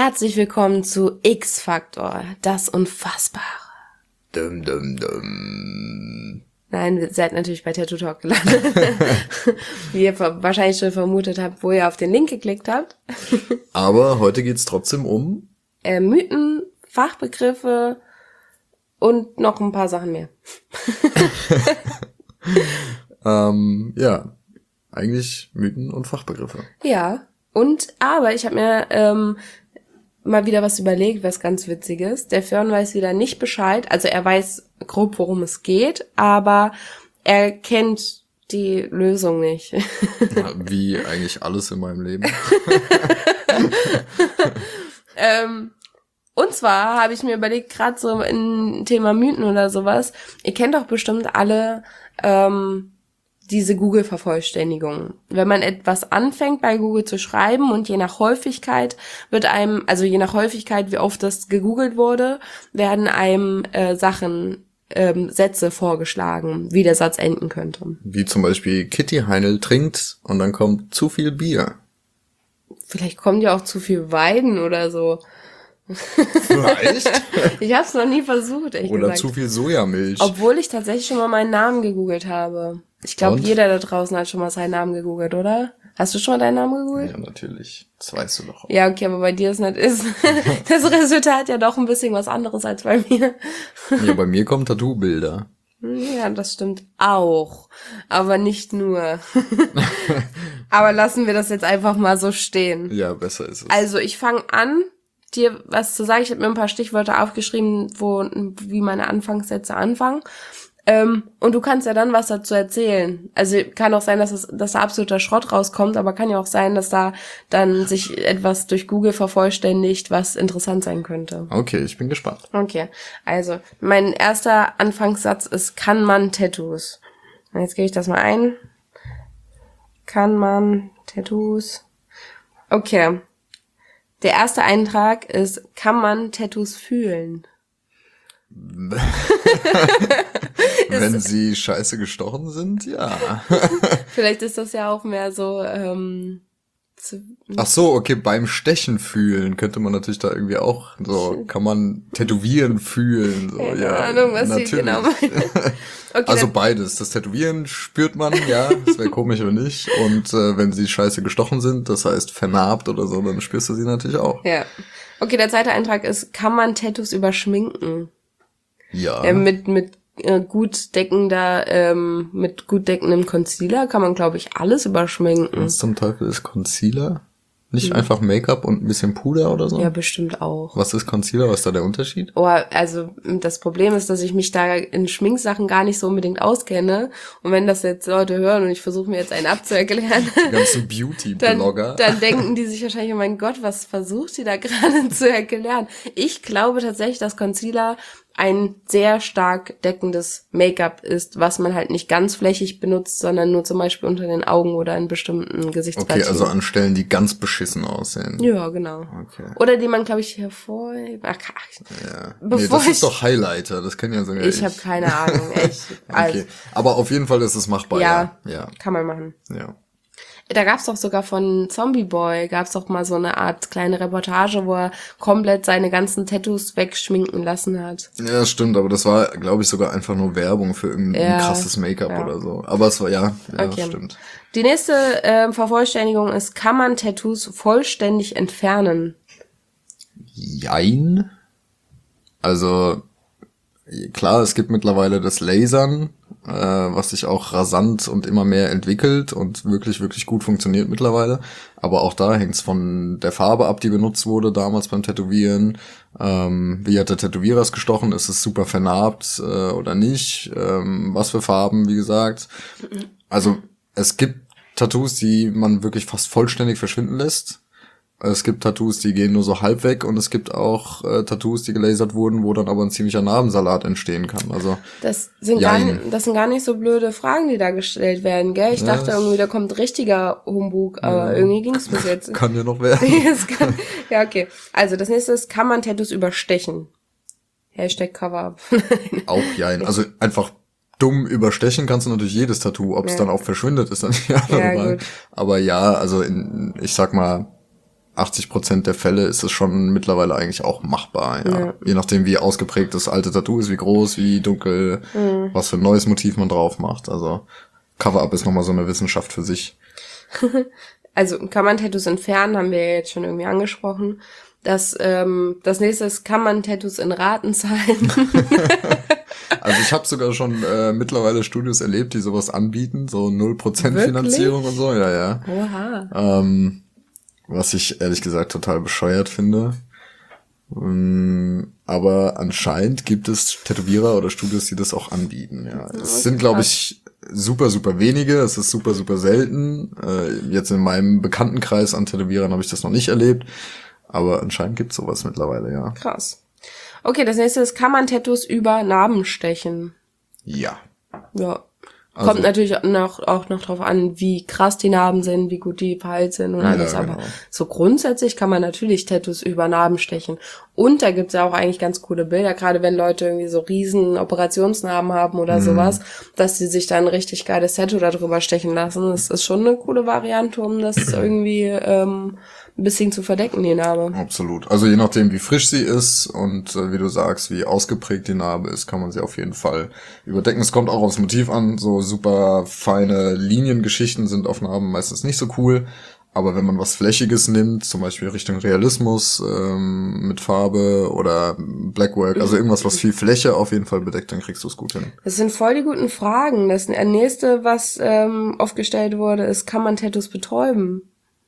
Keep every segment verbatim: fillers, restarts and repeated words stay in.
Herzlich willkommen zu X-Faktor, das Unfassbare. Dum, dum, dum. Nein, ihr seid natürlich bei Tattoo Talk gelandet. Wie ihr wahrscheinlich schon vermutet habt, wo ihr auf den Link geklickt habt. Aber heute geht's trotzdem um Äh, Mythen, Fachbegriffe und noch ein paar Sachen mehr. ähm, ja, eigentlich Mythen und Fachbegriffe. Ja, und aber ich habe mir ähm, mal wieder was überlegt, was ganz Witziges. Der Fern weiß wieder nicht Bescheid. Also er weiß grob, worum es geht, aber er kennt die Lösung nicht. Ja, wie eigentlich alles in meinem Leben. ähm, und zwar habe ich mir überlegt, gerade so im Thema Mythen oder sowas, ihr kennt doch bestimmt alle ähm, diese Google-Vervollständigung. Wenn man etwas anfängt bei Google zu schreiben und je nach Häufigkeit wird einem, also je nach Häufigkeit, wie oft das gegoogelt wurde, werden einem äh, Sachen, ähm, Sätze vorgeschlagen, wie der Satz enden könnte. Wie zum Beispiel Kitty Heinl trinkt und dann kommt zu viel Bier. Vielleicht kommt ja auch zu viel Weiden oder so. Vielleicht. Ich habe es noch nie versucht, ehrlich Oder gesagt. zu viel Sojamilch. Obwohl ich tatsächlich schon mal meinen Namen gegoogelt habe. Ich glaube, Und? jeder da draußen hat schon mal seinen Namen gegoogelt, oder? Hast du schon mal deinen Namen gegoogelt? Ja, natürlich. Das weißt du doch auch. Ja, okay, aber bei dir ist nicht ist das Resultat ja doch ein bisschen was anderes als bei mir. Ja, bei mir kommen Tattoo-Bilder. Ja, das stimmt auch, aber nicht nur. Aber lassen wir das jetzt einfach mal so stehen. Ja, besser ist es. Also, ich fange an, dir was zu sagen. Ich habe mir ein paar Stichwörter aufgeschrieben, wo wie meine Anfangssätze anfangen. Ähm, und du kannst ja dann was dazu erzählen. Also kann auch sein, dass es, dass da absoluter Schrott rauskommt, aber kann ja auch sein, dass da dann sich etwas durch Google vervollständigt, was interessant sein könnte. Okay, ich bin gespannt. Okay, also mein erster Anfangssatz ist, kann man Tattoos? Und jetzt gebe ich das mal ein. Kann man Tattoos? Okay. Der erste Eintrag ist, kann man Tattoos fühlen? Wenn sie scheiße gestochen sind, ja. Vielleicht ist das ja auch mehr so, ähm, zu, Ach so, okay, beim Stechen fühlen könnte man natürlich da irgendwie auch so, kann man tätowieren fühlen, so, keine ja. Ahnung, was natürlich. sie genau meinen. Okay, Also dann, beides. Das Tätowieren spürt man, ja, das wäre komisch oder nicht. Und äh, wenn sie scheiße gestochen sind, das heißt vernarbt oder so, dann spürst du sie natürlich auch. ja. Okay, der zweite Eintrag ist, kann man Tattoos überschminken? Ja. Äh, mit mit äh, gut deckender, ähm, mit gut deckendem Concealer kann man, glaube ich, alles überschminken. Was zum Teufel ist Concealer? Nicht hm. einfach Make-up und ein bisschen Puder oder so? Ja, bestimmt auch. Was ist Concealer? Was ist da der Unterschied? Oh, also das Problem ist, dass ich mich da in Schminksachen gar nicht so unbedingt auskenne. Und wenn das jetzt Leute hören und ich versuche mir jetzt einen abzuerklären, die ganzen Beauty-Blogger, dann, dann denken die sich wahrscheinlich, oh mein Gott, was versucht die da gerade zu erklären? Ich glaube tatsächlich, dass Concealer ein sehr stark deckendes Make-up ist, was man halt nicht ganz flächig benutzt, sondern nur zum Beispiel unter den Augen oder in bestimmten Gesichtspartien. Okay, also an Stellen, die ganz beschissen aussehen. Ja, genau. Okay. Oder die man, glaube ich, hervor... Ach, ja. Bevor nee, das ich, ist doch Highlighter, das kann ja sogar ich. ich. habe keine Ahnung, echt. Also, okay, aber auf jeden Fall ist es machbar, ja. Ja, ja. Kann man machen. Ja. Da gab's doch sogar von Zombie Boy, gab's doch mal so eine Art kleine Reportage, wo er komplett seine ganzen Tattoos wegschminken lassen hat. Ja, stimmt, aber das war, glaube ich, sogar einfach nur Werbung für irgendein Ja, krasses Make-up ja. oder so. Aber es war, ja, ja, Okay. stimmt. Die nächste äh, Vervollständigung ist, kann man Tattoos vollständig entfernen? Jein. Also, klar, es gibt mittlerweile das Lasern, äh, was sich auch rasant und immer mehr entwickelt und wirklich, wirklich gut funktioniert mittlerweile. Aber auch da hängt's von der Farbe ab, die benutzt wurde damals beim Tätowieren. Ähm, wie hat der Tätowierer es gestochen? Ist es super vernarbt äh, oder nicht? Ähm, was für Farben, wie gesagt. Also es gibt Tattoos, die man wirklich fast vollständig verschwinden lässt. Es gibt Tattoos, die gehen nur so halb weg, und es gibt auch äh, Tattoos, die gelasert wurden, wo dann aber ein ziemlicher Narbensalat entstehen kann. Also Das sind, gar, das sind gar nicht so blöde Fragen, die da gestellt werden, gell? Ich Ja, dachte irgendwie, da kommt richtiger Humbug, aber Ja. irgendwie ging's bis jetzt. kann ja noch werden. Es kann, ja, okay. Also das nächste ist, kann man Tattoos überstechen? Hashtag Cover-Up. Auch jein. Also einfach dumm überstechen kannst du natürlich jedes Tattoo. Ob es Ja. dann auch verschwindet, ist dann die andere Ja, Frage. gut. Aber ja, also in, ich sag mal, achtzig Prozent der Fälle ist es schon mittlerweile eigentlich auch machbar, ja. ja. Je nachdem, wie ausgeprägt das alte Tattoo ist, wie groß, wie dunkel, mhm. was für ein neues Motiv man drauf macht. Also Cover-Up ist nochmal so eine Wissenschaft für sich. Also kann man Tattoos entfernen, haben wir ja jetzt schon irgendwie angesprochen. Das, ähm, das nächste ist, kann man Tattoos in Raten zahlen? Also ich habe sogar schon äh, mittlerweile Studios erlebt, die sowas anbieten, so null Prozent Finanzierung und so, ja, ja. Oha. Ähm, was ich ehrlich gesagt total bescheuert finde. Ähm, aber anscheinend gibt es Tätowierer oder Studios, die das auch anbieten, ja. Es okay, sind, glaube ich, super, super wenige, es ist super, super selten. Äh, jetzt in meinem Bekanntenkreis an Tätowierern habe ich das noch nicht erlebt, aber anscheinend gibt's sowas mittlerweile, ja. Krass. Okay, das nächste ist, kann man Tattoos über Narben stechen? Ja. Ja. Also, kommt natürlich noch, auch noch drauf an, wie krass die Narben sind, wie gut die verheilt sind und alles. Ja, genau. Aber so grundsätzlich kann man natürlich Tattoos über Narben stechen. Und da gibt's ja auch eigentlich ganz coole Bilder, gerade wenn Leute irgendwie so riesen Operationsnarben haben oder mhm. sowas, dass sie sich dann ein richtig geiles Tattoo da drüber stechen lassen. Das ist schon eine coole Variante, um das irgendwie ähm, ein bisschen zu verdecken, die Narbe. Absolut. Also je nachdem, wie frisch sie ist und äh, wie du sagst, wie ausgeprägt die Narbe ist, kann man sie auf jeden Fall überdecken. Es kommt auch aufs Motiv an. So super feine Liniengeschichten sind auf Narben meistens nicht so cool. Aber wenn man was Flächiges nimmt, zum Beispiel Richtung Realismus ähm, mit Farbe oder Blackwork, also irgendwas, was viel Fläche auf jeden Fall bedeckt, dann kriegst du es gut hin. Das sind voll die guten Fragen. Das nächste, was ähm, oft gestellt wurde, ist, kann man Tattoos betäuben?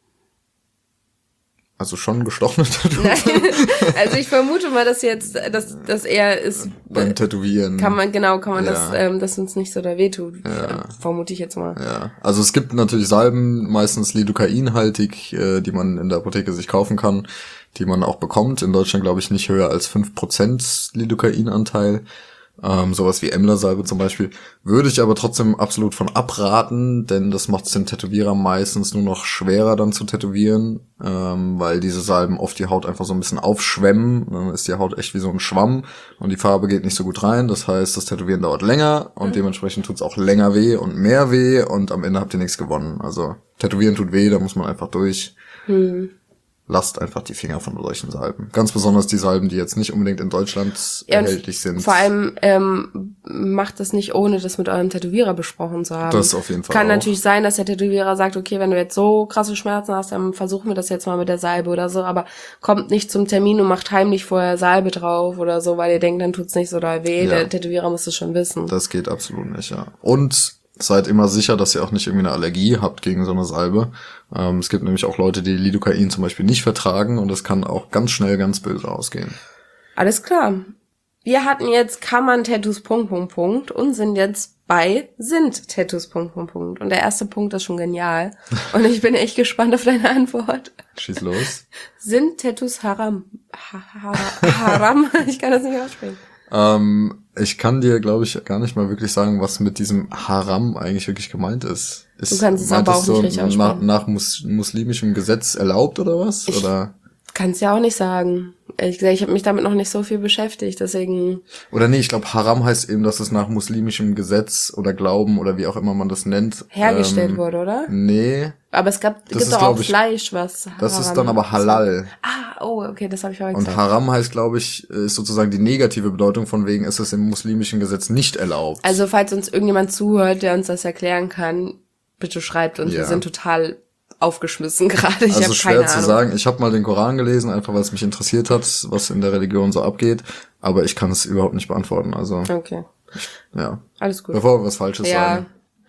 Also schon gestochene Tattoos? Nein, also ich vermute mal, dass jetzt, dass das eher ist beim Tätowieren. Kann man genau, kann man ja. das, ähm, dass uns nicht so da wehtut. Ja. Vermute ich jetzt mal. Ja, also es gibt natürlich Salben, meistens lidocainhaltig, äh, die man in der Apotheke sich kaufen kann, die man auch bekommt. In Deutschland glaube ich nicht höher als fünf Prozent Lidocainanteil. Ähm, sowas wie Emler-Salbe zum Beispiel, würde ich aber trotzdem absolut von abraten, denn das macht es dem Tätowierer meistens nur noch schwerer dann zu tätowieren, ähm, weil diese Salben oft die Haut einfach so ein bisschen aufschwemmen, dann ist die Haut echt wie so ein Schwamm und die Farbe geht nicht so gut rein, das heißt, das Tätowieren dauert länger und mhm. dementsprechend tut's auch länger weh und mehr weh und am Ende habt ihr nichts gewonnen. Also Tätowieren tut weh, da muss man einfach durch. Mhm. Lasst einfach die Finger von solchen Salben. Ganz besonders die Salben, die jetzt nicht unbedingt in Deutschland ja, erhältlich sind. Vor allem ähm, macht das nicht, ohne das mit eurem Tätowierer besprochen zu haben. Das auf jeden Fall Kann auch. natürlich sein, dass der Tätowierer sagt, okay, wenn du jetzt so krasse Schmerzen hast, dann versuchen wir das jetzt mal mit der Salbe oder so, aber kommt nicht zum Termin und macht heimlich vorher Salbe drauf oder so, weil ihr denkt, dann tut's nicht so doll weh. Ja. Der Tätowierer muss es schon wissen. Das geht absolut nicht, ja. Und seid immer sicher, dass ihr auch nicht irgendwie eine Allergie habt gegen so eine Salbe. Ähm, es gibt nämlich auch Leute, die Lidocain zum Beispiel nicht vertragen und das kann auch ganz schnell ganz böse ausgehen. Alles klar. Wir hatten jetzt kann man Tattoos Punkt, Punkt, Punkt und sind jetzt bei sind Tattoos Punkt, Punkt, Punkt. Und der erste Punkt ist schon genial. Und ich bin echt gespannt auf deine Antwort. Schieß los. Sind Tattoos haram? Ha, ha, haram? Ich kann das nicht aussprechen. Ähm, ich kann dir, glaube ich, gar nicht mal wirklich sagen, was mit diesem Haram eigentlich wirklich gemeint ist. ist du kannst es aber auch nicht richtig aussprechen. Nach, nach mus- muslimischem Gesetz erlaubt oder was? Ich oder? Kann's ja auch nicht sagen. Ehrlich gesagt, ich habe mich damit noch nicht so viel beschäftigt, deswegen... Oder nee, ich glaube, Haram heißt eben, dass es nach muslimischem Gesetz oder Glauben oder wie auch immer man das nennt. Hergestellt ähm, wurde, oder? Nee. Aber es gab, gibt doch auch ich, Fleisch, was Haram. Das ist dann aber Halal. Ah, oh, okay, das habe ich verwechselt. Und Haram heißt, glaube ich, ist sozusagen die negative Bedeutung, von wegen ist es im muslimischen Gesetz nicht erlaubt. Also falls uns irgendjemand zuhört, der uns das erklären kann, bitte schreibt uns. Ja. Wir sind total aufgeschmissen gerade. Ich also habe schwer keine zu Ahnung. sagen. Ich habe mal den Koran gelesen, einfach weil es mich interessiert hat, was in der Religion so abgeht. Aber ich kann es überhaupt nicht beantworten. Also okay, ich, ja, alles gut. Bevor wir was Falsches ja. sagen.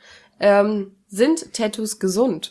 Ähm, sind Tattoos gesund?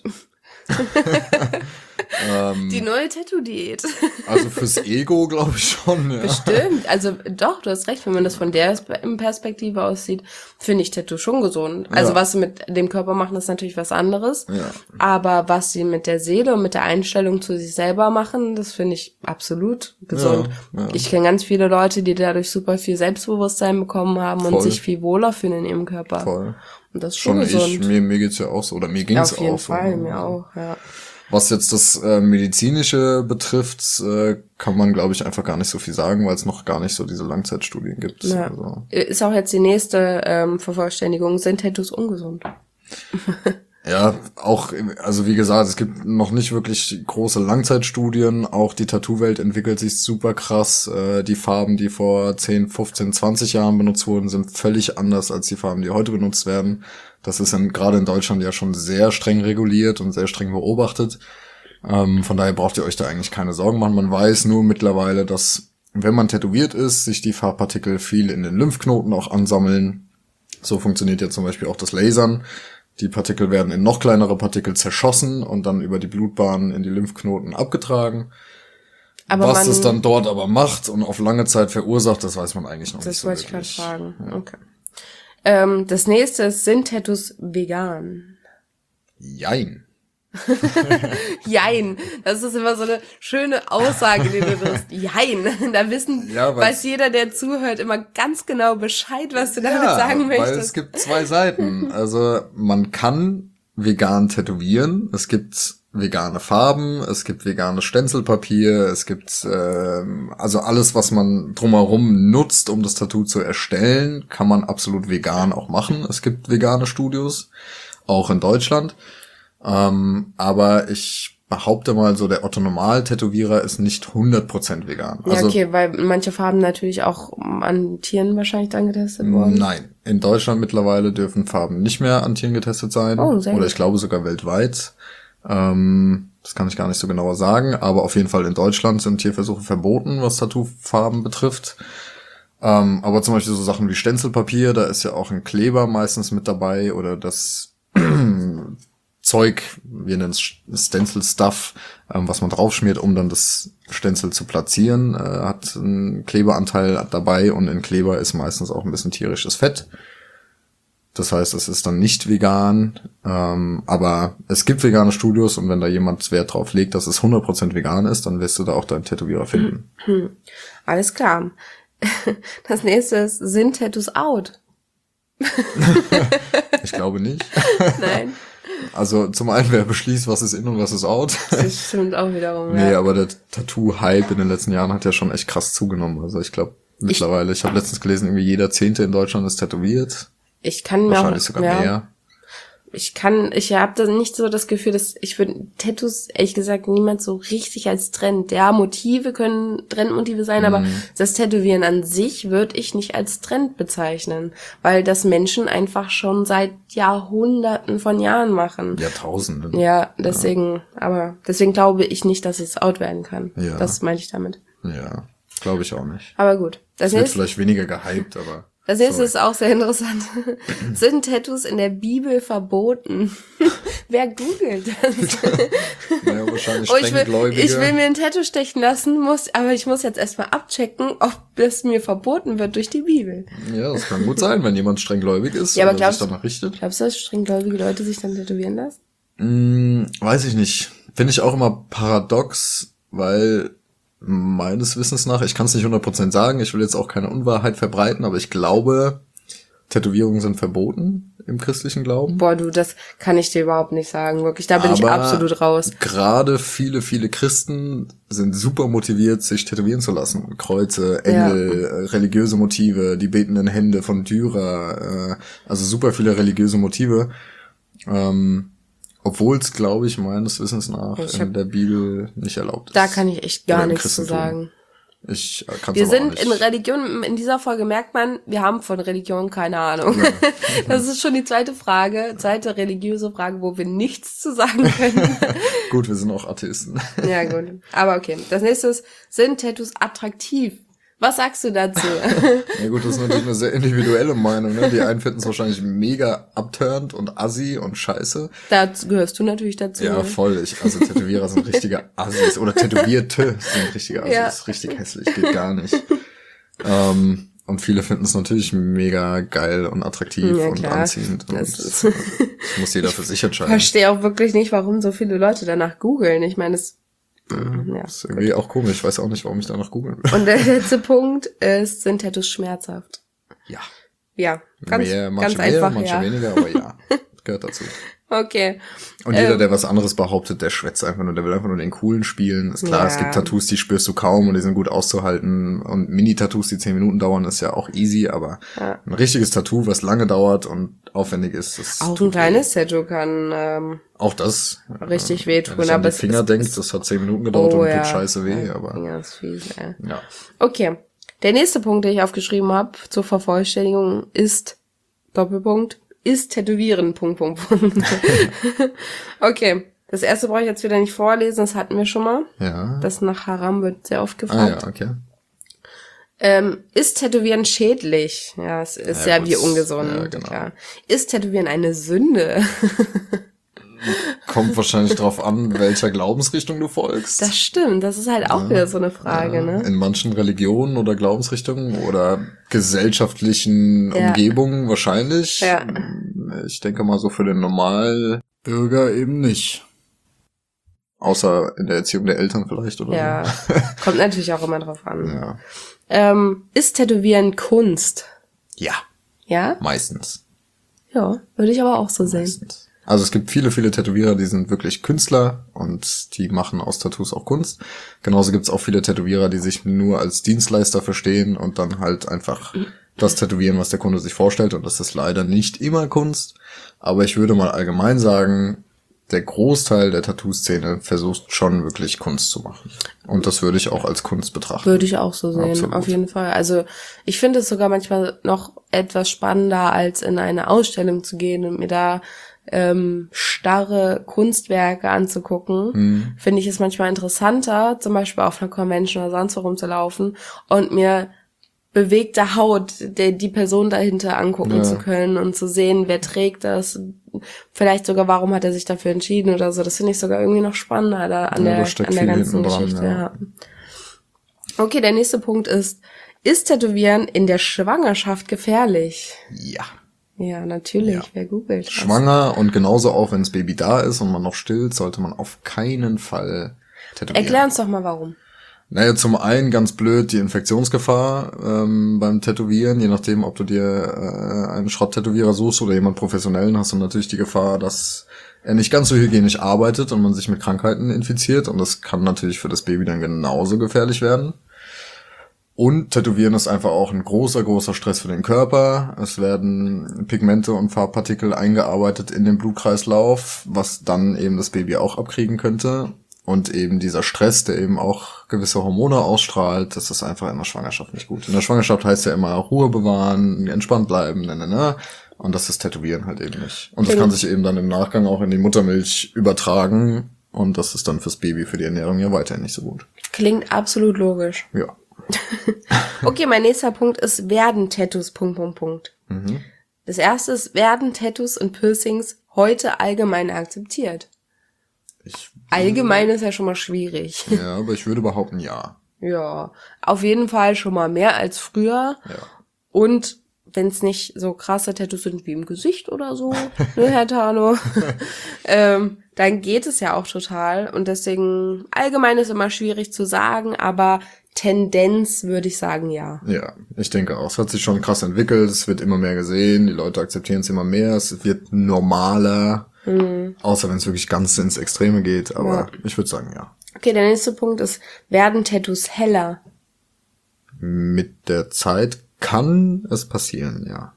ähm, Die neue Tattoo-Diät. Also fürs Ego glaube ich schon, ja. Bestimmt. Also doch, du hast recht, wenn man das von der Perspektive aussieht, finde ich Tattoo schon gesund. Also ja. Was sie mit dem Körper machen, ist natürlich was anderes. Ja. Aber was sie mit der Seele und mit der Einstellung zu sich selber machen, das finde ich absolut gesund. Ja, ja. Ich kenne ganz viele Leute, die dadurch super viel Selbstbewusstsein bekommen haben Voll. Und sich viel wohler fühlen in ihrem Körper. Voll. Und das ist schon, schon gesund. Ich, mir, mir geht's ja auch so, oder mir ging's auch so. Auf jeden Fall, so. Mir auch, ja. Was jetzt das äh, Medizinische betrifft, äh, kann man, glaube ich, einfach gar nicht so viel sagen, weil es noch gar nicht so diese Langzeitstudien gibt. Ja. Also. Ist auch jetzt die nächste ähm, Vervollständigung, sind Tattoos ungesund? Ja, auch, also wie gesagt, es gibt noch nicht wirklich große Langzeitstudien. Auch die Tattoo-Welt entwickelt sich super krass. Äh, die Farben, die vor zehn, fünfzehn, zwanzig Jahren benutzt wurden, sind völlig anders als die Farben, die heute benutzt werden. Das ist in, gerade in Deutschland ja schon sehr streng reguliert und sehr streng beobachtet. Ähm, von daher braucht ihr euch da eigentlich keine Sorgen machen. Man weiß nur mittlerweile, dass, wenn man tätowiert ist, sich die Farbpartikel viel in den Lymphknoten auch ansammeln. So funktioniert ja zum Beispiel auch das Lasern. Die Partikel werden in noch kleinere Partikel zerschossen und dann über die Blutbahn in die Lymphknoten abgetragen. Aber was es dann dort aber macht und auf lange Zeit verursacht, das weiß man eigentlich noch nicht so wirklich. Das wollte ich gerade fragen. Ja. Okay. Ähm, das nächste ist, sind Tattoos vegan? Jein. Jein. Das ist immer so eine schöne Aussage, die du wirst. Jein. Da wissen, ja, weiß jeder, der zuhört, immer ganz genau Bescheid, was du damit ja, sagen möchtest. Weil es gibt zwei Seiten. Also man kann vegan tätowieren. Es gibt vegane Farben, es gibt veganes Stencilpapier, es gibt äh, also alles, was man drumherum nutzt, um das Tattoo zu erstellen, kann man absolut vegan auch machen. Es gibt vegane Studios, auch in Deutschland. Ähm, aber ich behaupte mal so, der Otto-Normal-Tätowierer ist nicht hundert Prozent vegan. Ja, also, okay, weil manche Farben natürlich auch an Tieren wahrscheinlich dann getestet wurden. Nein, in Deutschland mittlerweile dürfen Farben nicht mehr an Tieren getestet sein. Oh, sehr Oder ich glaube sogar weltweit. Ähm, das kann ich gar nicht so genauer sagen, aber auf jeden Fall in Deutschland sind Tierversuche verboten, was Tattoofarben betrifft. Ähm, aber zum Beispiel so Sachen wie Stencilpapier, da ist ja auch ein Kleber meistens mit dabei oder das Zeug, wir nennen es Stencil Stuff, ähm, was man draufschmiert, um dann das Stencil zu platzieren, äh, hat einen Kleberanteil dabei und in Kleber ist meistens auch ein bisschen tierisches Fett. Das heißt, es ist dann nicht vegan, ähm, aber es gibt vegane Studios und wenn da jemand Wert drauf legt, dass es hundert Prozent vegan ist, dann wirst du da auch deinen Tätowierer finden. Hm. Alles klar. Das nächste ist, sind Tattoos out? Ich glaube nicht. Nein. Also zum einen, wer beschließt, was ist in und was ist out. Das stimmt auch wiederum, Nee, ja. aber der Tattoo-Hype in den letzten Jahren hat ja schon echt krass zugenommen. Also ich glaube mittlerweile, ich, ich habe letztens gelesen, irgendwie jeder Zehnte in Deutschland ist tätowiert. Ich kann mir Wahrscheinlich auch, sogar ja, mehr. Ich kann, ich habe da nicht so das Gefühl, dass ich würde Tattoos, ehrlich gesagt, niemand so richtig als Trend. Ja, Motive können Trendmotive sein, mm. aber das Tätowieren an sich würde ich nicht als Trend bezeichnen, weil das Menschen einfach schon seit Jahrhunderten von Jahren machen. Jahrtausenden. Ja, deswegen, ja. aber deswegen glaube ich nicht, dass es out werden kann. Ja. Das meinte ich damit. Ja, glaube ich auch nicht. Aber gut. Das wird vielleicht weniger gehypt, aber... Das nächste ist auch sehr interessant. Sind Tattoos in der Bibel verboten? Wer googelt das? Naja, wahrscheinlich oh, ich will, Strenggläubige. ich will mir ein Tattoo stechen lassen, muss, aber ich muss jetzt erstmal abchecken, ob das mir verboten wird durch die Bibel. Ja, das kann gut sein, wenn jemand strenggläubig ist ja, aber oder glaubst, sich danach richtet. Glaubst du, dass strenggläubige Leute sich dann tätowieren lassen? Hm, weiß ich nicht. Finde ich auch immer paradox, weil... meines Wissens nach, ich kann es nicht hundert Prozent sagen, ich will jetzt auch keine Unwahrheit verbreiten, aber ich glaube, Tätowierungen sind verboten im christlichen Glauben. Boah, du, das kann ich dir überhaupt nicht sagen, wirklich, da bin aber ich absolut raus. Gerade viele, viele Christen sind super motiviert, sich tätowieren zu lassen. Kreuze, Engel, ja. religiöse Motive, die betenden Hände von Dürer, also super viele religiöse Motive. Ähm, Obwohl es, glaube ich, meines Wissens nach ich in der Bibel nicht erlaubt ist. Da kann ich echt gar nichts zu sagen. Ich kann Wir aber sind auch nicht. in Religion, in dieser Folge merkt man, wir haben von Religion keine Ahnung. Ja. Das ist schon die zweite Frage, zweite religiöse Frage, wo wir nichts zu sagen können. Gut, wir sind auch Atheisten. Ja, gut. Aber okay. Das nächste ist, sind Tattoos attraktiv? Was sagst du dazu? Ja gut, das ist natürlich eine sehr individuelle Meinung, ne? Die einen finden es wahrscheinlich mega abturnt und assi und scheiße. Dazu gehörst du natürlich dazu. Ja, voll. Ich, also Tätowierer sind richtige Assis. Oder Tätowierte sind richtige Assis. Ja. Richtig hässlich, geht gar nicht. ähm, und viele finden es natürlich mega geil und attraktiv ja, und anziehend. Und das, ist das muss jeder für sich entscheiden. Ich verstehe auch wirklich nicht, warum so viele Leute danach googeln. Ich meine, es Ja, das ist irgendwie gut. Auch komisch. Ich weiß auch nicht, warum ich danach googeln will. Und der letzte Punkt ist, sind Tattoos schmerzhaft? Ja. Ja, ganz, mehr, ganz mehr, einfach, manche ja. weniger, aber ja, gehört dazu. Okay. Und jeder, ähm, der was anderes behauptet, der schwätzt einfach nur, der will einfach nur den Coolen spielen. Ist klar, Ja. es gibt Tattoos, die spürst du kaum und die sind gut auszuhalten. Und Mini-Tattoos, die zehn Minuten dauern, ist ja auch easy, aber Ja. ein richtiges Tattoo, was lange dauert und aufwendig ist, das Auch ein tut kleines Tattoo kann ähm, weh. Auch das. richtig äh, wehtun, Wenn ich an aber die es Finger ist- denke, es- das hat zehn Minuten gedauert oh und ja. tut scheiße weh, Ja, aber Finger ist fies, ey. ja. Okay. Der nächste Punkt, den ich aufgeschrieben habe zur Vervollständigung ist Doppelpunkt ist Tätowieren. Punkt, Punkt, Punkt. Okay. Das erste brauche ich jetzt wieder nicht vorlesen, das hatten wir schon mal. Ja. Das nach Haram wird sehr oft Ah gefragt. ja, okay. Ähm, ist Tätowieren schädlich? Ja, es ist Ja, ja, gut, wie ungesund, ja, genau. klar. Ist Tätowieren eine Sünde? Kommt wahrscheinlich drauf an, welcher Glaubensrichtung du folgst. Das stimmt, das ist halt auch Ja, wieder so eine Frage, ja. ne? In manchen Religionen oder Glaubensrichtungen oder gesellschaftlichen Ja. Umgebungen wahrscheinlich. Ja. Ich denke mal so für den Normalbürger eben nicht. Außer in der Erziehung der Eltern vielleicht oder Ja, kommt natürlich auch immer drauf an. so. Ja. Ähm, ist Tätowieren Kunst? Ja, Ja? meistens. Ja, würde ich aber auch so sehen. meistens. Also es gibt viele, viele Tätowierer, die sind wirklich Künstler und die machen aus Tattoos auch Kunst. Genauso gibt es auch viele Tätowierer, die sich nur als Dienstleister verstehen und dann halt einfach das tätowieren, was der Kunde sich vorstellt. Und das ist leider nicht immer Kunst. Aber ich würde mal allgemein sagen, der Großteil der Tattoo-Szene versucht schon wirklich Kunst zu machen. Und das würde ich auch als Kunst betrachten. Würde ich auch so sehen, Absolut. auf jeden Fall. Also ich finde es sogar manchmal noch etwas spannender, als in eine Ausstellung zu gehen und mir da ähm, starre Kunstwerke anzugucken. Mhm. Finde ich es manchmal interessanter, zum Beispiel auf einer Convention oder sonst wo rumzulaufen und mir bewegte Haut, der, die Person dahinter angucken Ja. zu können und zu sehen, wer trägt das, vielleicht sogar, warum hat er sich dafür entschieden oder so. Das finde ich sogar irgendwie noch spannender da an Ja, da der, steckt an der viel ganzen hinten dran, Geschichte. ja. Ja. Okay, der nächste Punkt ist, ist Tätowieren in der Schwangerschaft gefährlich? Ja. Ja, natürlich, Ja. wer googelt das? Schwanger und genauso auch, wenn das Baby da ist und man noch stillt, sollte man auf keinen Fall tätowieren. Erklär uns doch mal, warum. Naja, zum einen ganz blöd die Infektionsgefahr ähm, beim Tätowieren. Je nachdem, ob du dir äh, einen Schrott-Tätowierer suchst oder jemand Professionellen, hast du natürlich die Gefahr, dass er nicht ganz so hygienisch arbeitet und man sich mit Krankheiten infiziert. Und das kann natürlich für das Baby dann genauso gefährlich werden. Und Tätowieren ist einfach auch ein großer, großer Stress für den Körper. Es werden Pigmente und Farbpartikel eingearbeitet in den Blutkreislauf, was dann eben das Baby auch abkriegen könnte. Und eben dieser Stress, der eben auch gewisse Hormone ausstrahlt, das ist einfach in der Schwangerschaft nicht gut. In der Schwangerschaft heißt ja immer Ruhe bewahren, entspannt bleiben, ne, ne, ne. Und das ist Tätowieren halt eben nicht. Und das kann sich eben dann im Nachgang auch in die Muttermilch übertragen. Und das ist dann fürs Baby, für die Ernährung ja weiterhin nicht so gut. Klingt absolut logisch. Ja. Okay, mein nächster Punkt ist, werden Tattoos, Punkt, Punkt, Punkt. Mhm. Das erste ist, werden Tattoos und Piercings heute allgemein akzeptiert? Ich, Allgemein ist ja schon mal schwierig. ja, aber ich würde behaupten, ja. Ja, auf jeden Fall schon mal mehr als früher. Ja. Und wenn es nicht so krasse Tattoos sind wie im Gesicht oder so, ne, Herr Tano, ähm, dann geht es ja auch total. Und deswegen, allgemein ist immer schwierig zu sagen, aber Tendenz würde ich sagen, ja. Ja, ich denke auch. Es hat sich schon krass entwickelt, es wird immer mehr gesehen, die Leute akzeptieren es immer mehr, es wird normaler, mhm. außer wenn es wirklich ganz ins Extreme geht, aber ja. Ich würde sagen, ja. Okay, der nächste Punkt ist, werden Tattoos heller? Mit der Zeit kann es passieren, ja.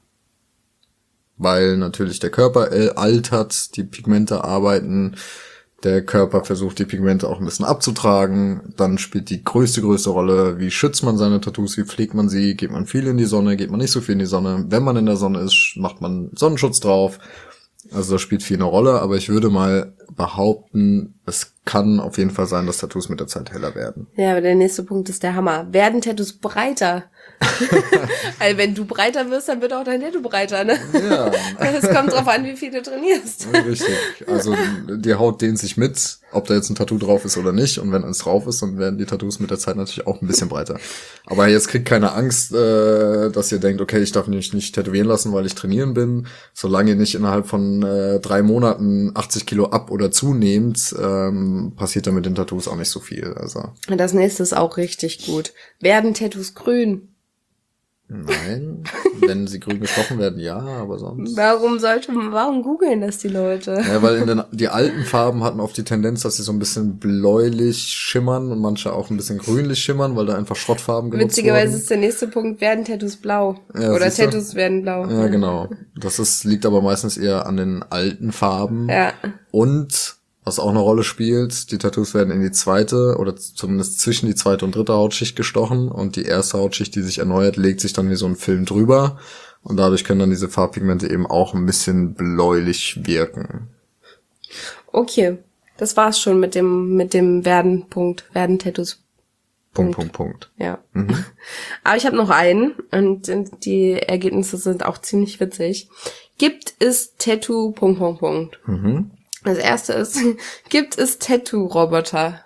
Weil natürlich der Körper altert, die Pigmente arbeiten, der Körper versucht, die Pigmente auch ein bisschen abzutragen. Dann spielt die größte, größte Rolle, wie schützt man seine Tattoos, wie pflegt man sie, geht man viel in die Sonne, geht man nicht so viel in die Sonne. Wenn man in der Sonne ist, macht man Sonnenschutz drauf. Also das spielt viel eine Rolle, aber ich würde mal behaupten, es kann auf jeden Fall sein, dass Tattoos mit der Zeit heller werden. Ja, aber der nächste Punkt ist der Hammer. Werden Tattoos breiter? Weil wenn du breiter wirst, dann wird auch dein Tattoo breiter, ne? Ja. Es kommt drauf an, wie viel du trainierst. Richtig. Also die Haut dehnt sich mit, ob da jetzt ein Tattoo drauf ist oder nicht. Und wenn eins drauf ist, dann werden die Tattoos mit der Zeit natürlich auch ein bisschen breiter. Aber jetzt kriegt keine Angst, äh, dass ihr denkt, okay, ich darf mich nicht tätowieren lassen, weil ich trainieren bin. Solange ihr nicht innerhalb von äh, drei Monaten achtzig Kilo ab- oder zunehmt, ähm, passiert da mit den Tattoos auch nicht so viel. Also Das nächste ist auch richtig gut. Werden Tattoos grün? Nein, wenn sie grün gestochen werden, ja, aber sonst. Warum sollte man, warum googeln das die Leute? Ja, weil in den, die alten Farben hatten oft die Tendenz, dass sie so ein bisschen bläulich schimmern und manche auch ein bisschen grünlich schimmern, weil da einfach Schrottfarben genutzt Witzigerweise wurden. ist der nächste Punkt, werden Tattoos blau. Ja, Oder siehst du? Tattoos werden blau. Ja, genau. Das ist, liegt aber meistens eher an den alten Farben. Ja. Und, was auch eine Rolle spielt, die Tattoos werden in die zweite oder zumindest zwischen die zweite und dritte Hautschicht gestochen und die erste Hautschicht, die sich erneuert, legt sich dann wie so ein Film drüber und dadurch können dann diese Farbpigmente eben auch ein bisschen bläulich wirken. Okay, das war's schon mit dem mit dem werden Punkt, werden Tattoos. Punkt, Punkt, Punkt. Ja. Mhm. Aber ich habe noch einen und die Ergebnisse sind auch ziemlich witzig. Gibt es Tattoo Punkt, Punkt, Punkt. Mhm. Das erste ist, gibt es Tattoo-Roboter?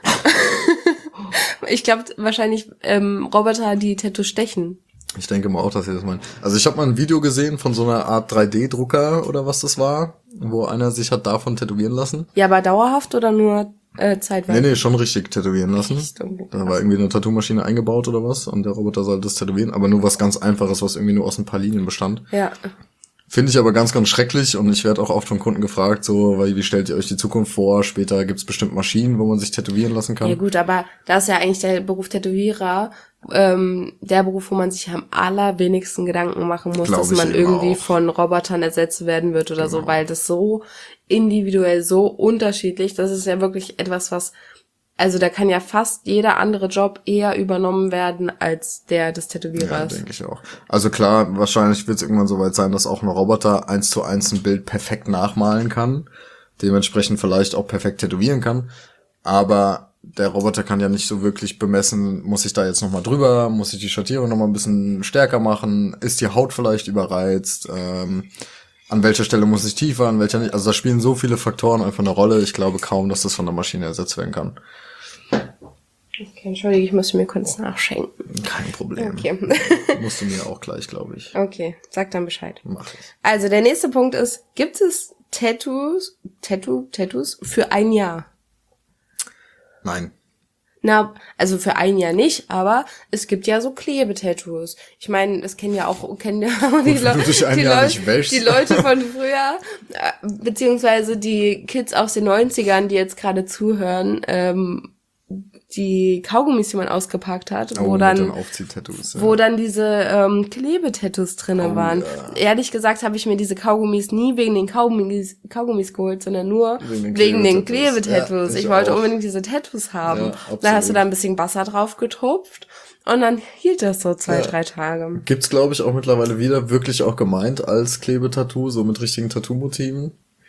Ich glaube wahrscheinlich ähm, Roboter, die Tattoo stechen. Ich denke mal auch, dass ihr das meint. Also ich habe mal ein Video gesehen von so einer Art drei D-Drucker oder was das war, wo einer sich hat davon tätowieren lassen. Ja, aber dauerhaft oder nur äh, zeitweise? Nee, nee, schon richtig tätowieren lassen. Echt? Okay. Da war irgendwie eine Tattoo-Maschine eingebaut oder was und der Roboter sollte das tätowieren, aber nur was ganz Einfaches, was irgendwie nur aus ein paar Linien bestand. Ja. Finde ich aber ganz, ganz schrecklich und ich werde auch oft von Kunden gefragt, so, weil wie stellt ihr euch die Zukunft vor? Später gibt's bestimmt Maschinen, wo man sich tätowieren lassen kann. Ja gut, aber da ist ja eigentlich der Beruf Tätowierer ähm, der Beruf, wo man sich am allerwenigsten Gedanken machen muss, Glaub dass ich man eben irgendwie auch. von Robotern ersetzt werden wird oder Genau. so, weil das so individuell, so unterschiedlich, das ist ja wirklich etwas, was, also da kann ja fast jeder andere Job eher übernommen werden als der des Ja, Tätowierers. denke ich auch. Also klar, wahrscheinlich wird es irgendwann soweit sein, dass auch ein Roboter eins zu eins ein Bild perfekt nachmalen kann, dementsprechend vielleicht auch perfekt tätowieren kann, aber der Roboter kann ja nicht so wirklich bemessen, muss ich da jetzt nochmal drüber, muss ich die Schattierung nochmal ein bisschen stärker machen, ist die Haut vielleicht überreizt, ähm, an welcher Stelle muss ich tiefer, an welcher nicht, also da spielen so viele Faktoren einfach eine Rolle, ich glaube kaum, dass das von der Maschine ersetzt werden kann. Okay, entschuldige, ich muss mir kurz nachschenken. Kein Problem. Okay. Musst du mir auch gleich, glaube ich. Okay, sag dann Bescheid. Mach ich. Also der nächste Punkt ist, gibt es Tattoos, Tattoo, Tattoos für ein Jahr? Nein. Na, also für ein Jahr nicht, aber es gibt ja so Klebetattoos. Ich meine, das kennen ja auch, kennen ja auch die, Gut, wenn du Leu dich ein die, Jahr Leu nicht wäschst. die Leute von früher, äh, beziehungsweise die Kids aus den neunzigern, die jetzt gerade zuhören, ähm, die Kaugummis, die man ausgepackt hat, wo Oh, dann, mit den Aufziehtattoos, ja. wo dann diese ähm, Klebetattoos drinnen Oh, waren. ja. Ehrlich gesagt habe ich mir diese Kaugummis nie wegen den Kaugummis, Kaugummis geholt, sondern nur Wegen den wegen den Klebetattoos. Klebetattoos. Ja, ich ich wollte auch. unbedingt diese Tattoos haben. Ja, Dann hast absolut. du da ein bisschen Wasser drauf getupft und dann hielt das so zwei, Ja. drei Tage. Gibt's, glaube ich, auch mittlerweile wieder wirklich auch gemeint als Klebetattoo, so mit richtigen Tattoo-Motiven.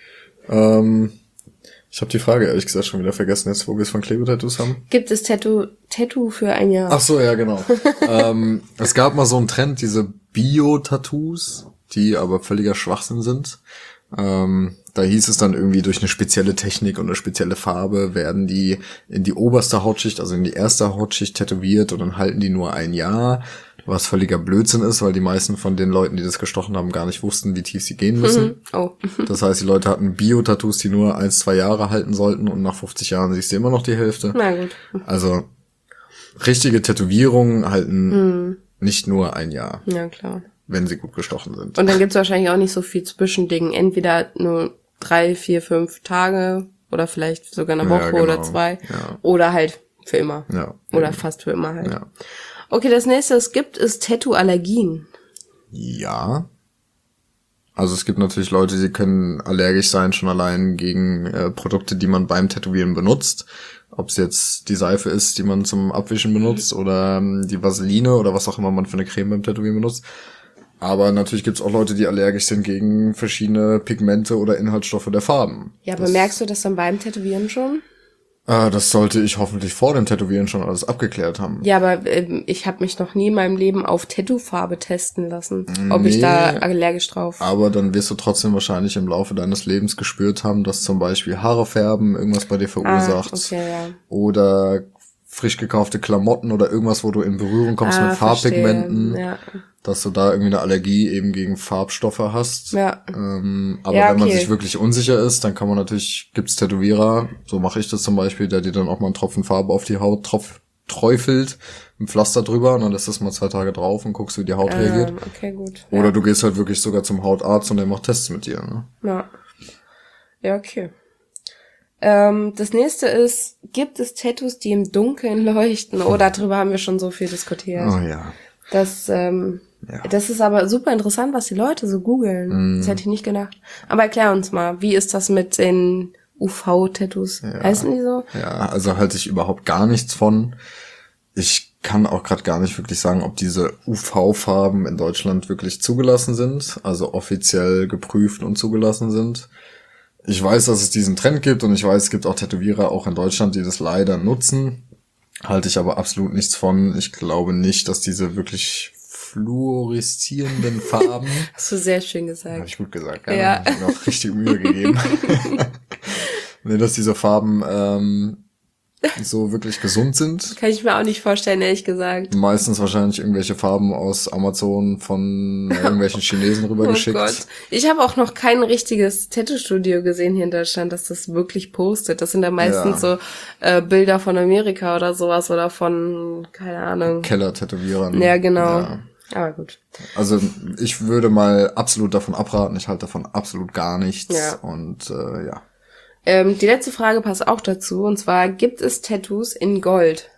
Ähm, ich habe die Frage ehrlich gesagt schon wieder vergessen, jetzt wo wir es von Klebetattoos haben. Gibt es Tattoo, Tattoo für ein Jahr? Ach so, ja, genau. ähm, es gab mal so einen Trend, diese Bio-Tattoos, die aber völliger Schwachsinn sind. Ähm, da hieß es dann irgendwie, durch eine spezielle Technik und eine spezielle Farbe werden die in die oberste Hautschicht, also in die erste Hautschicht tätowiert und dann halten die nur ein Jahr, was völliger Blödsinn ist, weil die meisten von den Leuten, die das gestochen haben, gar nicht wussten, wie tief sie gehen müssen. Oh. Das heißt, die Leute hatten Bio-Tattoos, die nur eins, zwei Jahre halten sollten und nach fünfzig Jahren siehst du immer noch die Hälfte. Na gut. Also richtige Tätowierungen halten nicht nur ein Jahr, Ja, klar. wenn sie gut gestochen sind. Und dann gibt's wahrscheinlich auch nicht so viel Zwischending. Entweder nur drei, vier, fünf Tage oder vielleicht sogar eine Ja, Woche genau. oder zwei. Ja. Oder halt für immer. Ja. Oder fast für immer halt. Ja. Okay, das nächste, es gibt, ist Tattoo-Allergien. Ja. Also es gibt natürlich Leute, die können allergisch sein, schon allein gegen äh, Produkte, die man beim Tätowieren benutzt. Ob es jetzt die Seife ist, die man zum Abwischen benutzt, oder ähm, die Vaseline oder was auch immer man für eine Creme beim Tätowieren benutzt. Aber natürlich gibt es auch Leute, die allergisch sind gegen verschiedene Pigmente oder Inhaltsstoffe der Farben. Ja, aber das, merkst du das dann beim Tätowieren schon? Äh, das sollte ich hoffentlich vor dem Tätowieren schon alles abgeklärt haben. Ja, aber ähm, ich habe mich noch nie in meinem Leben auf Tattoofarbe testen lassen, ob ich Nee. da allergisch drauf. Aber dann wirst du trotzdem wahrscheinlich im Laufe deines Lebens gespürt haben, dass zum Beispiel Haare färben irgendwas bei dir verursacht. Ah, okay, ja. Oder frisch gekaufte Klamotten oder irgendwas, wo du in Berührung kommst Ah, mit Farbpigmenten, verstehe. Ja. dass du da irgendwie eine Allergie eben gegen Farbstoffe hast. Ja. Ähm, aber Ja, wenn man okay. sich wirklich unsicher ist, dann kann man natürlich, gibt's Tätowierer, so mache ich das zum Beispiel, der dir dann auch mal einen Tropfen Farbe auf die Haut tropft, träufelt, ein Pflaster drüber und dann lässt das mal zwei Tage drauf und guckst, wie die Haut reagiert. Ähm, okay, gut. Oder ja. du gehst halt wirklich sogar zum Hautarzt und der macht Tests mit dir, ne? Ja. Ja, okay. Ähm, das nächste ist, gibt es Tattoos, die im Dunkeln leuchten? Oh, darüber haben wir schon so viel diskutiert. Oh ja. Das, ähm, Ja. das ist aber super interessant, was die Leute so googeln. Mm. Das hätte ich nicht gedacht. Aber erklär uns mal, wie ist das mit den U V-Tattoos? Ja. Heißen die so? Ja, also halte ich überhaupt gar nichts von. Ich kann auch gerade gar nicht wirklich sagen, ob diese U V-Farben in Deutschland wirklich zugelassen sind, also offiziell geprüft und zugelassen sind. Ich weiß, dass es diesen Trend gibt und ich weiß, es gibt auch Tätowierer auch in Deutschland, die das leider nutzen. Halte ich aber absolut nichts von. Ich glaube nicht, dass diese wirklich fluoreszierenden Farben... Hast du sehr schön gesagt. Habe ich gut gesagt, ja. Ja. Ich habe mir auch richtig Mühe gegeben. Nee, dass diese Farben ähm, so wirklich gesund sind. Kann ich mir auch nicht vorstellen, ehrlich gesagt. Meistens wahrscheinlich irgendwelche Farben aus Amazon von irgendwelchen Chinesen rübergeschickt. Oh Gott. Ich habe auch noch kein richtiges Tattoo-Studio gesehen hier in Deutschland, das das wirklich postet. Das sind dann meistens Ja. so äh, Bilder von Amerika oder sowas oder von, keine Ahnung. Keller-Tätowierern. Ja, genau. Ja. Aber gut. Also ich würde mal absolut davon abraten. Ich halte davon absolut gar nichts. Ja. Und äh, ja. Ähm, die letzte Frage passt auch dazu. Und zwar, gibt es Tattoos in Gold?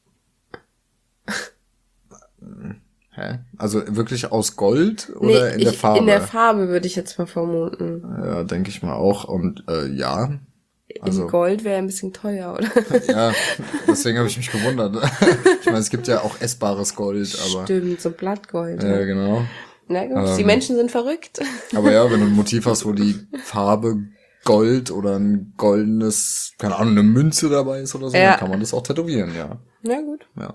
Hä? Also wirklich aus Gold oder in ich, der Farbe? In der Farbe würde ich jetzt mal vermuten. Ja, denke ich mal auch. Und äh, ja. Also, in Gold wäre ein bisschen teuer, oder? ja, deswegen habe ich mich gewundert. Ich meine, es gibt ja auch essbares Gold, aber... Stimmt, so Blattgold. Ja, Ja. genau. Na gut, Ähm, die Menschen sind verrückt. Aber ja, wenn du ein Motiv hast, wo die Farbe Gold oder ein goldenes, keine Ahnung, eine Münze dabei ist oder so, Ja. dann kann man das auch tätowieren, ja. Na gut. Ja.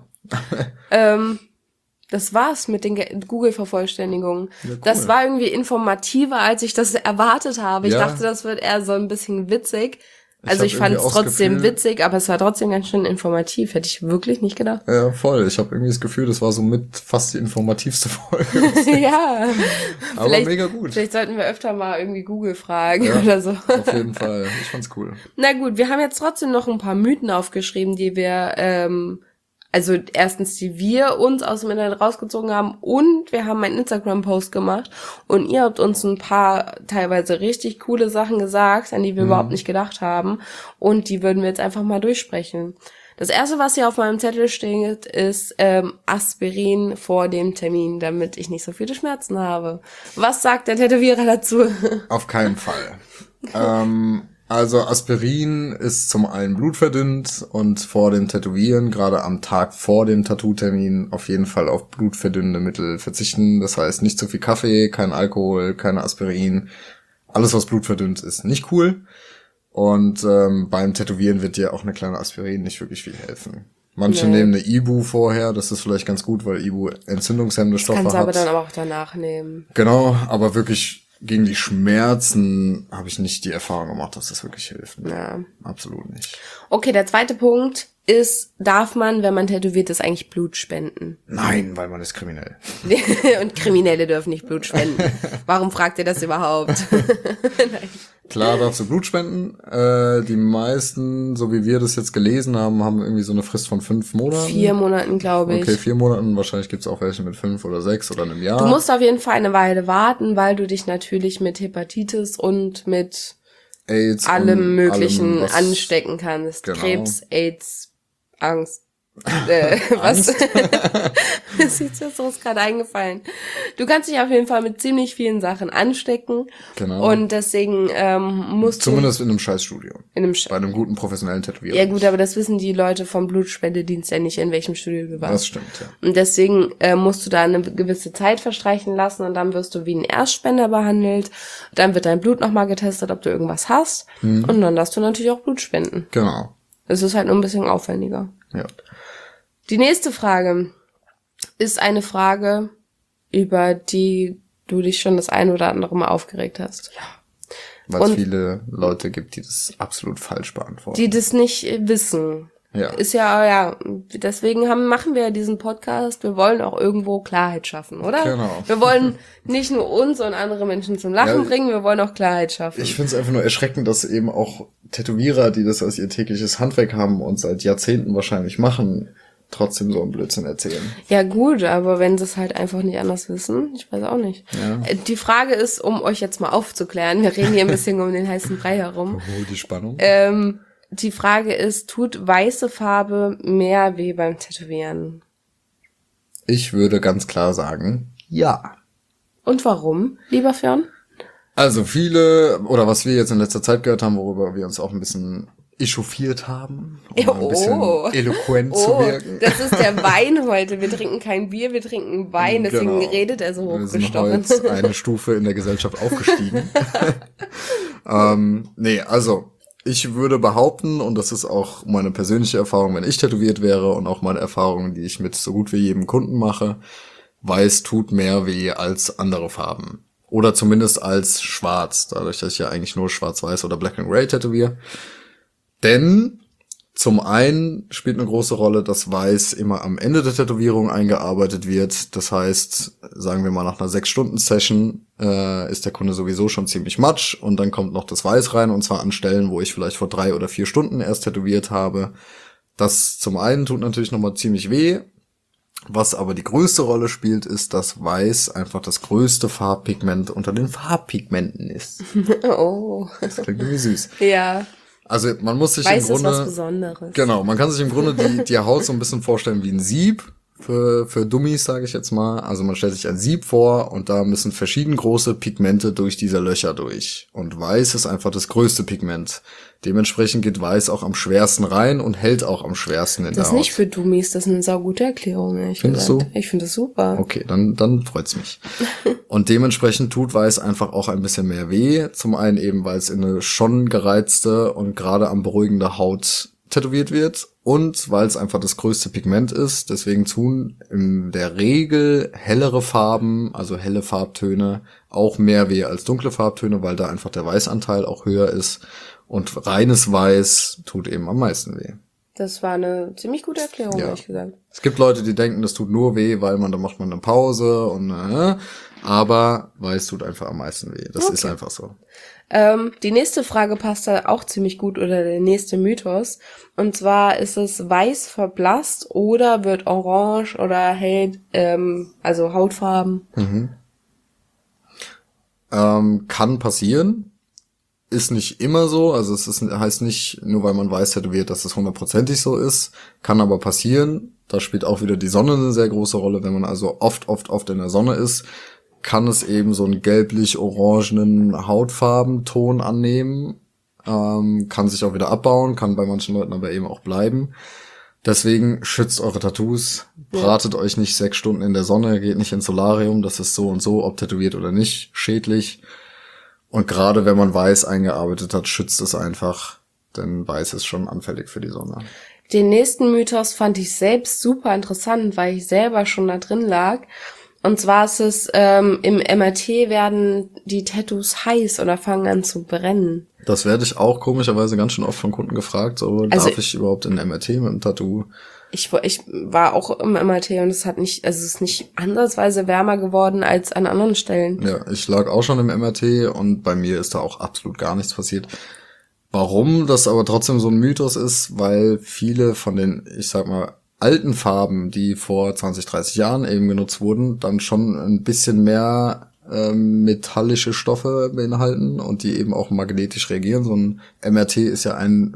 Ähm, das war's mit den Ge- Google-Vervollständigungen. Ja, cool. Das war irgendwie informativer, als ich das erwartet habe. Ich Ja. dachte, das wird eher so ein bisschen witzig. Ich Also hab ich fand es irgendwie auch das trotzdem Gefühl- witzig, aber es war trotzdem ganz schön informativ. Hätte ich wirklich nicht gedacht. Ja, voll. Ich habe irgendwie das Gefühl, das war so mit fast die informativste Folge. Ja. Aber Vielleicht- mega gut. Vielleicht sollten wir öfter mal irgendwie Google fragen Ja. oder so. Auf jeden Fall. Ich fand's cool. Na gut, wir haben jetzt trotzdem noch ein paar Mythen aufgeschrieben, die wir, ähm, also erstens, die wir uns aus dem Internet rausgezogen haben und wir haben einen Instagram-Post gemacht und ihr habt uns ein paar teilweise richtig coole Sachen gesagt, an die wir Mhm. überhaupt nicht gedacht haben und die würden wir jetzt einfach mal durchsprechen. Das erste, was hier auf meinem Zettel steht, ist ähm, Aspirin vor dem Termin, damit ich nicht so viele Schmerzen habe. Was sagt der Tätowierer dazu? Auf keinen Fall. ähm, also Aspirin ist zum einen blutverdünnt und vor dem Tätowieren, gerade am Tag vor dem Tattoo-Termin, auf jeden Fall auf blutverdünnende Mittel verzichten. Das heißt, nicht zu viel Kaffee, kein Alkohol, keine Aspirin. Alles, was blutverdünnt ist, nicht cool. Und ähm, beim Tätowieren wird dir auch eine kleine Aspirin nicht wirklich viel helfen. Manche Nee. nehmen eine Ibu vorher, das ist vielleicht ganz gut, weil Ibu entzündungshemmende Stoffe Kannst du hat. aber dann aber auch danach nehmen. Genau, aber wirklich gegen die Schmerzen habe ich nicht die Erfahrung gemacht, dass das wirklich hilft. Ja. Absolut nicht. Okay, der zweite Punkt ist, darf man, wenn man tätowiert ist, eigentlich Blut spenden? Nein, weil man ist kriminell. Und Kriminelle dürfen nicht Blut spenden. Warum fragt ihr das überhaupt? Nein. Klar darfst du Blut spenden. Äh, die meisten, so wie wir das jetzt gelesen haben, haben irgendwie so eine Frist von fünf Monaten. Vier Monaten, glaube ich. Okay, vier Monaten. Wahrscheinlich gibt's auch welche mit fünf oder sechs oder einem Jahr. Du musst auf jeden Fall eine Weile warten, weil du dich natürlich mit Hepatitis und mit AIDS allem und Möglichen allem, was- anstecken kannst. Genau. Krebs, AIDS, Angst. Äh, was? Das ist jetzt so ist gerade eingefallen. Du kannst dich auf jeden Fall mit ziemlich vielen Sachen anstecken. Genau. Und deswegen ähm, musst Zumindest in einem Scheißstudio. du in einem Sch Bei einem guten professionellen Tätowierer. Ja gut, aber das wissen die Leute vom Blutspendedienst ja nicht, in welchem Studio du warst. Das stimmt, ja. Und deswegen äh, musst du da eine gewisse Zeit verstreichen lassen und dann wirst du wie ein Erstspender behandelt. Dann wird dein Blut nochmal getestet, ob du irgendwas hast. Mhm. Und dann darfst du natürlich auch Blut spenden. Genau. Das ist halt nur ein bisschen aufwendiger. Ja. Die nächste Frage ist eine Frage, über die du dich schon das ein oder andere Mal aufgeregt hast. Weil es Und- viele Leute gibt, die das absolut falsch beantworten. Die das nicht äh, wissen. ja. Ist ja, ja, deswegen haben, machen wir ja diesen Podcast. Wir wollen auch irgendwo Klarheit schaffen, oder? Genau. Wir wollen nicht nur uns und andere Menschen zum Lachen Ja, bringen, wir wollen auch Klarheit schaffen. Ich finde es einfach nur erschreckend, dass eben auch Tätowierer, die das als ihr tägliches Handwerk haben und seit Jahrzehnten wahrscheinlich machen, trotzdem so einen Blödsinn erzählen. Ja gut, aber wenn sie es halt einfach nicht anders wissen, ich weiß auch nicht. Ja. Äh, Die Frage ist, um euch jetzt mal aufzuklären, wir reden hier ein bisschen um den heißen Brei herum. Oh, die Spannung. Ähm, die Frage ist, tut weiße Farbe mehr weh beim Tätowieren? Ich würde ganz klar sagen, ja. Und warum, lieber Fionn? Also viele, oder was wir jetzt in letzter Zeit gehört haben, worüber wir uns auch ein bisschen echauffiert haben, um Oh. ein bisschen eloquent zu Oh, wirken. das ist der Wein heute. Wir trinken kein Bier, wir trinken Wein, deswegen Genau. redet er so Wir sind hochgestochen. heute eine Stufe in der Gesellschaft aufgestiegen. ähm, nee, also ich würde behaupten, und das ist auch meine persönliche Erfahrung, wenn ich tätowiert wäre und auch meine Erfahrung, die ich mit so gut wie jedem Kunden mache, weiß tut mehr weh als andere Farben. Oder zumindest als schwarz, dadurch, dass ich ja eigentlich nur schwarz-weiß oder black and gray tätowiere. Denn zum einen spielt eine große Rolle, dass Weiß immer am Ende der Tätowierung eingearbeitet wird. Das heißt, sagen wir mal nach einer sechs Stunden Session äh, ist der Kunde sowieso schon ziemlich matsch und dann kommt noch das Weiß rein und zwar an Stellen, wo ich vielleicht vor drei oder vier Stunden erst tätowiert habe. Das zum einen tut natürlich nochmal ziemlich weh. Was aber die größte Rolle spielt, ist, dass Weiß einfach das größte Farbpigment unter den Farbpigmenten ist. Oh. Das klingt irgendwie süß. Ja. Also man muss sich Weiß im Grunde ist was Besonderes. genau, man kann sich im Grunde die die Haut so ein bisschen vorstellen wie ein Sieb für für Dummies, sage ich jetzt mal. Also man stellt sich ein Sieb vor und da müssen verschieden große Pigmente durch diese Löcher durch. Und Weiß ist einfach das größte Pigment. Dementsprechend geht Weiß auch am schwersten rein und hält auch am schwersten in Das ist der Haut. nicht für Dummies, das ist eine saugute Erklärung, ehrlich Findest gesagt. du? Ich finde das super. Okay, dann, dann freut's mich. Und dementsprechend tut Weiß einfach auch ein bisschen mehr weh. Zum einen eben, weil es in eine schon gereizte und gerade am beruhigende Haut tätowiert wird und weil es einfach das größte Pigment ist. Deswegen tun in der Regel hellere Farben, also helle Farbtöne, auch mehr weh als dunkle Farbtöne, weil da einfach der Weißanteil auch höher ist. Und reines Weiß tut eben am meisten weh. Das war eine ziemlich gute Erklärung, Ja. ehrlich gesagt. Es gibt Leute, die denken, das tut nur weh, weil man, da macht man eine Pause und äh, aber Weiß tut einfach am meisten weh. Das Okay. ist einfach so. Ähm, die nächste Frage passt da auch ziemlich gut, oder der nächste Mythos. Und zwar ist es weiß verblasst oder wird orange oder hell, ähm, also Hautfarben. Ähm, kann passieren. Ist nicht immer so, also es ist, heißt nicht, nur weil man weiß tätowiert, dass es hundertprozentig so ist, kann aber passieren. Da spielt auch wieder die Sonne eine sehr große Rolle. Wenn man also oft, oft, oft in der Sonne ist, kann es eben so einen gelblich-orangenen Hautfarbenton annehmen, ähm, kann sich auch wieder abbauen, kann bei manchen Leuten aber eben auch bleiben. Deswegen schützt eure Tattoos, bratet euch nicht sechs Stunden in der Sonne, geht nicht ins Solarium, das ist so und so, ob tätowiert oder nicht, schädlich. Und gerade wenn man Weiß eingearbeitet hat, schützt es einfach, denn Weiß ist schon anfällig für die Sonne. Den nächsten Mythos fand ich selbst super interessant, weil ich selber schon da drin lag. Und zwar ist es, ähm, im M R T werden die Tattoos heiß oder fangen an zu brennen. Das werde ich auch komischerweise ganz schön oft von Kunden gefragt, so Also- darf ich überhaupt in M R T mit einem Tattoo? Ich, ich war auch im M R T und es hat nicht, also es ist nicht ansatzweise wärmer geworden als an anderen Stellen. Ja, ich lag auch schon im M R T und bei mir ist da auch absolut gar nichts passiert. Warum das aber trotzdem so ein Mythos ist, weil viele von den, ich sag mal, alten Farben, die vor zwanzig, dreißig Jahren eben genutzt wurden, dann schon ein bisschen mehr ähm, metallische Stoffe beinhalten und die eben auch magnetisch reagieren. So ein M R T ist ja ein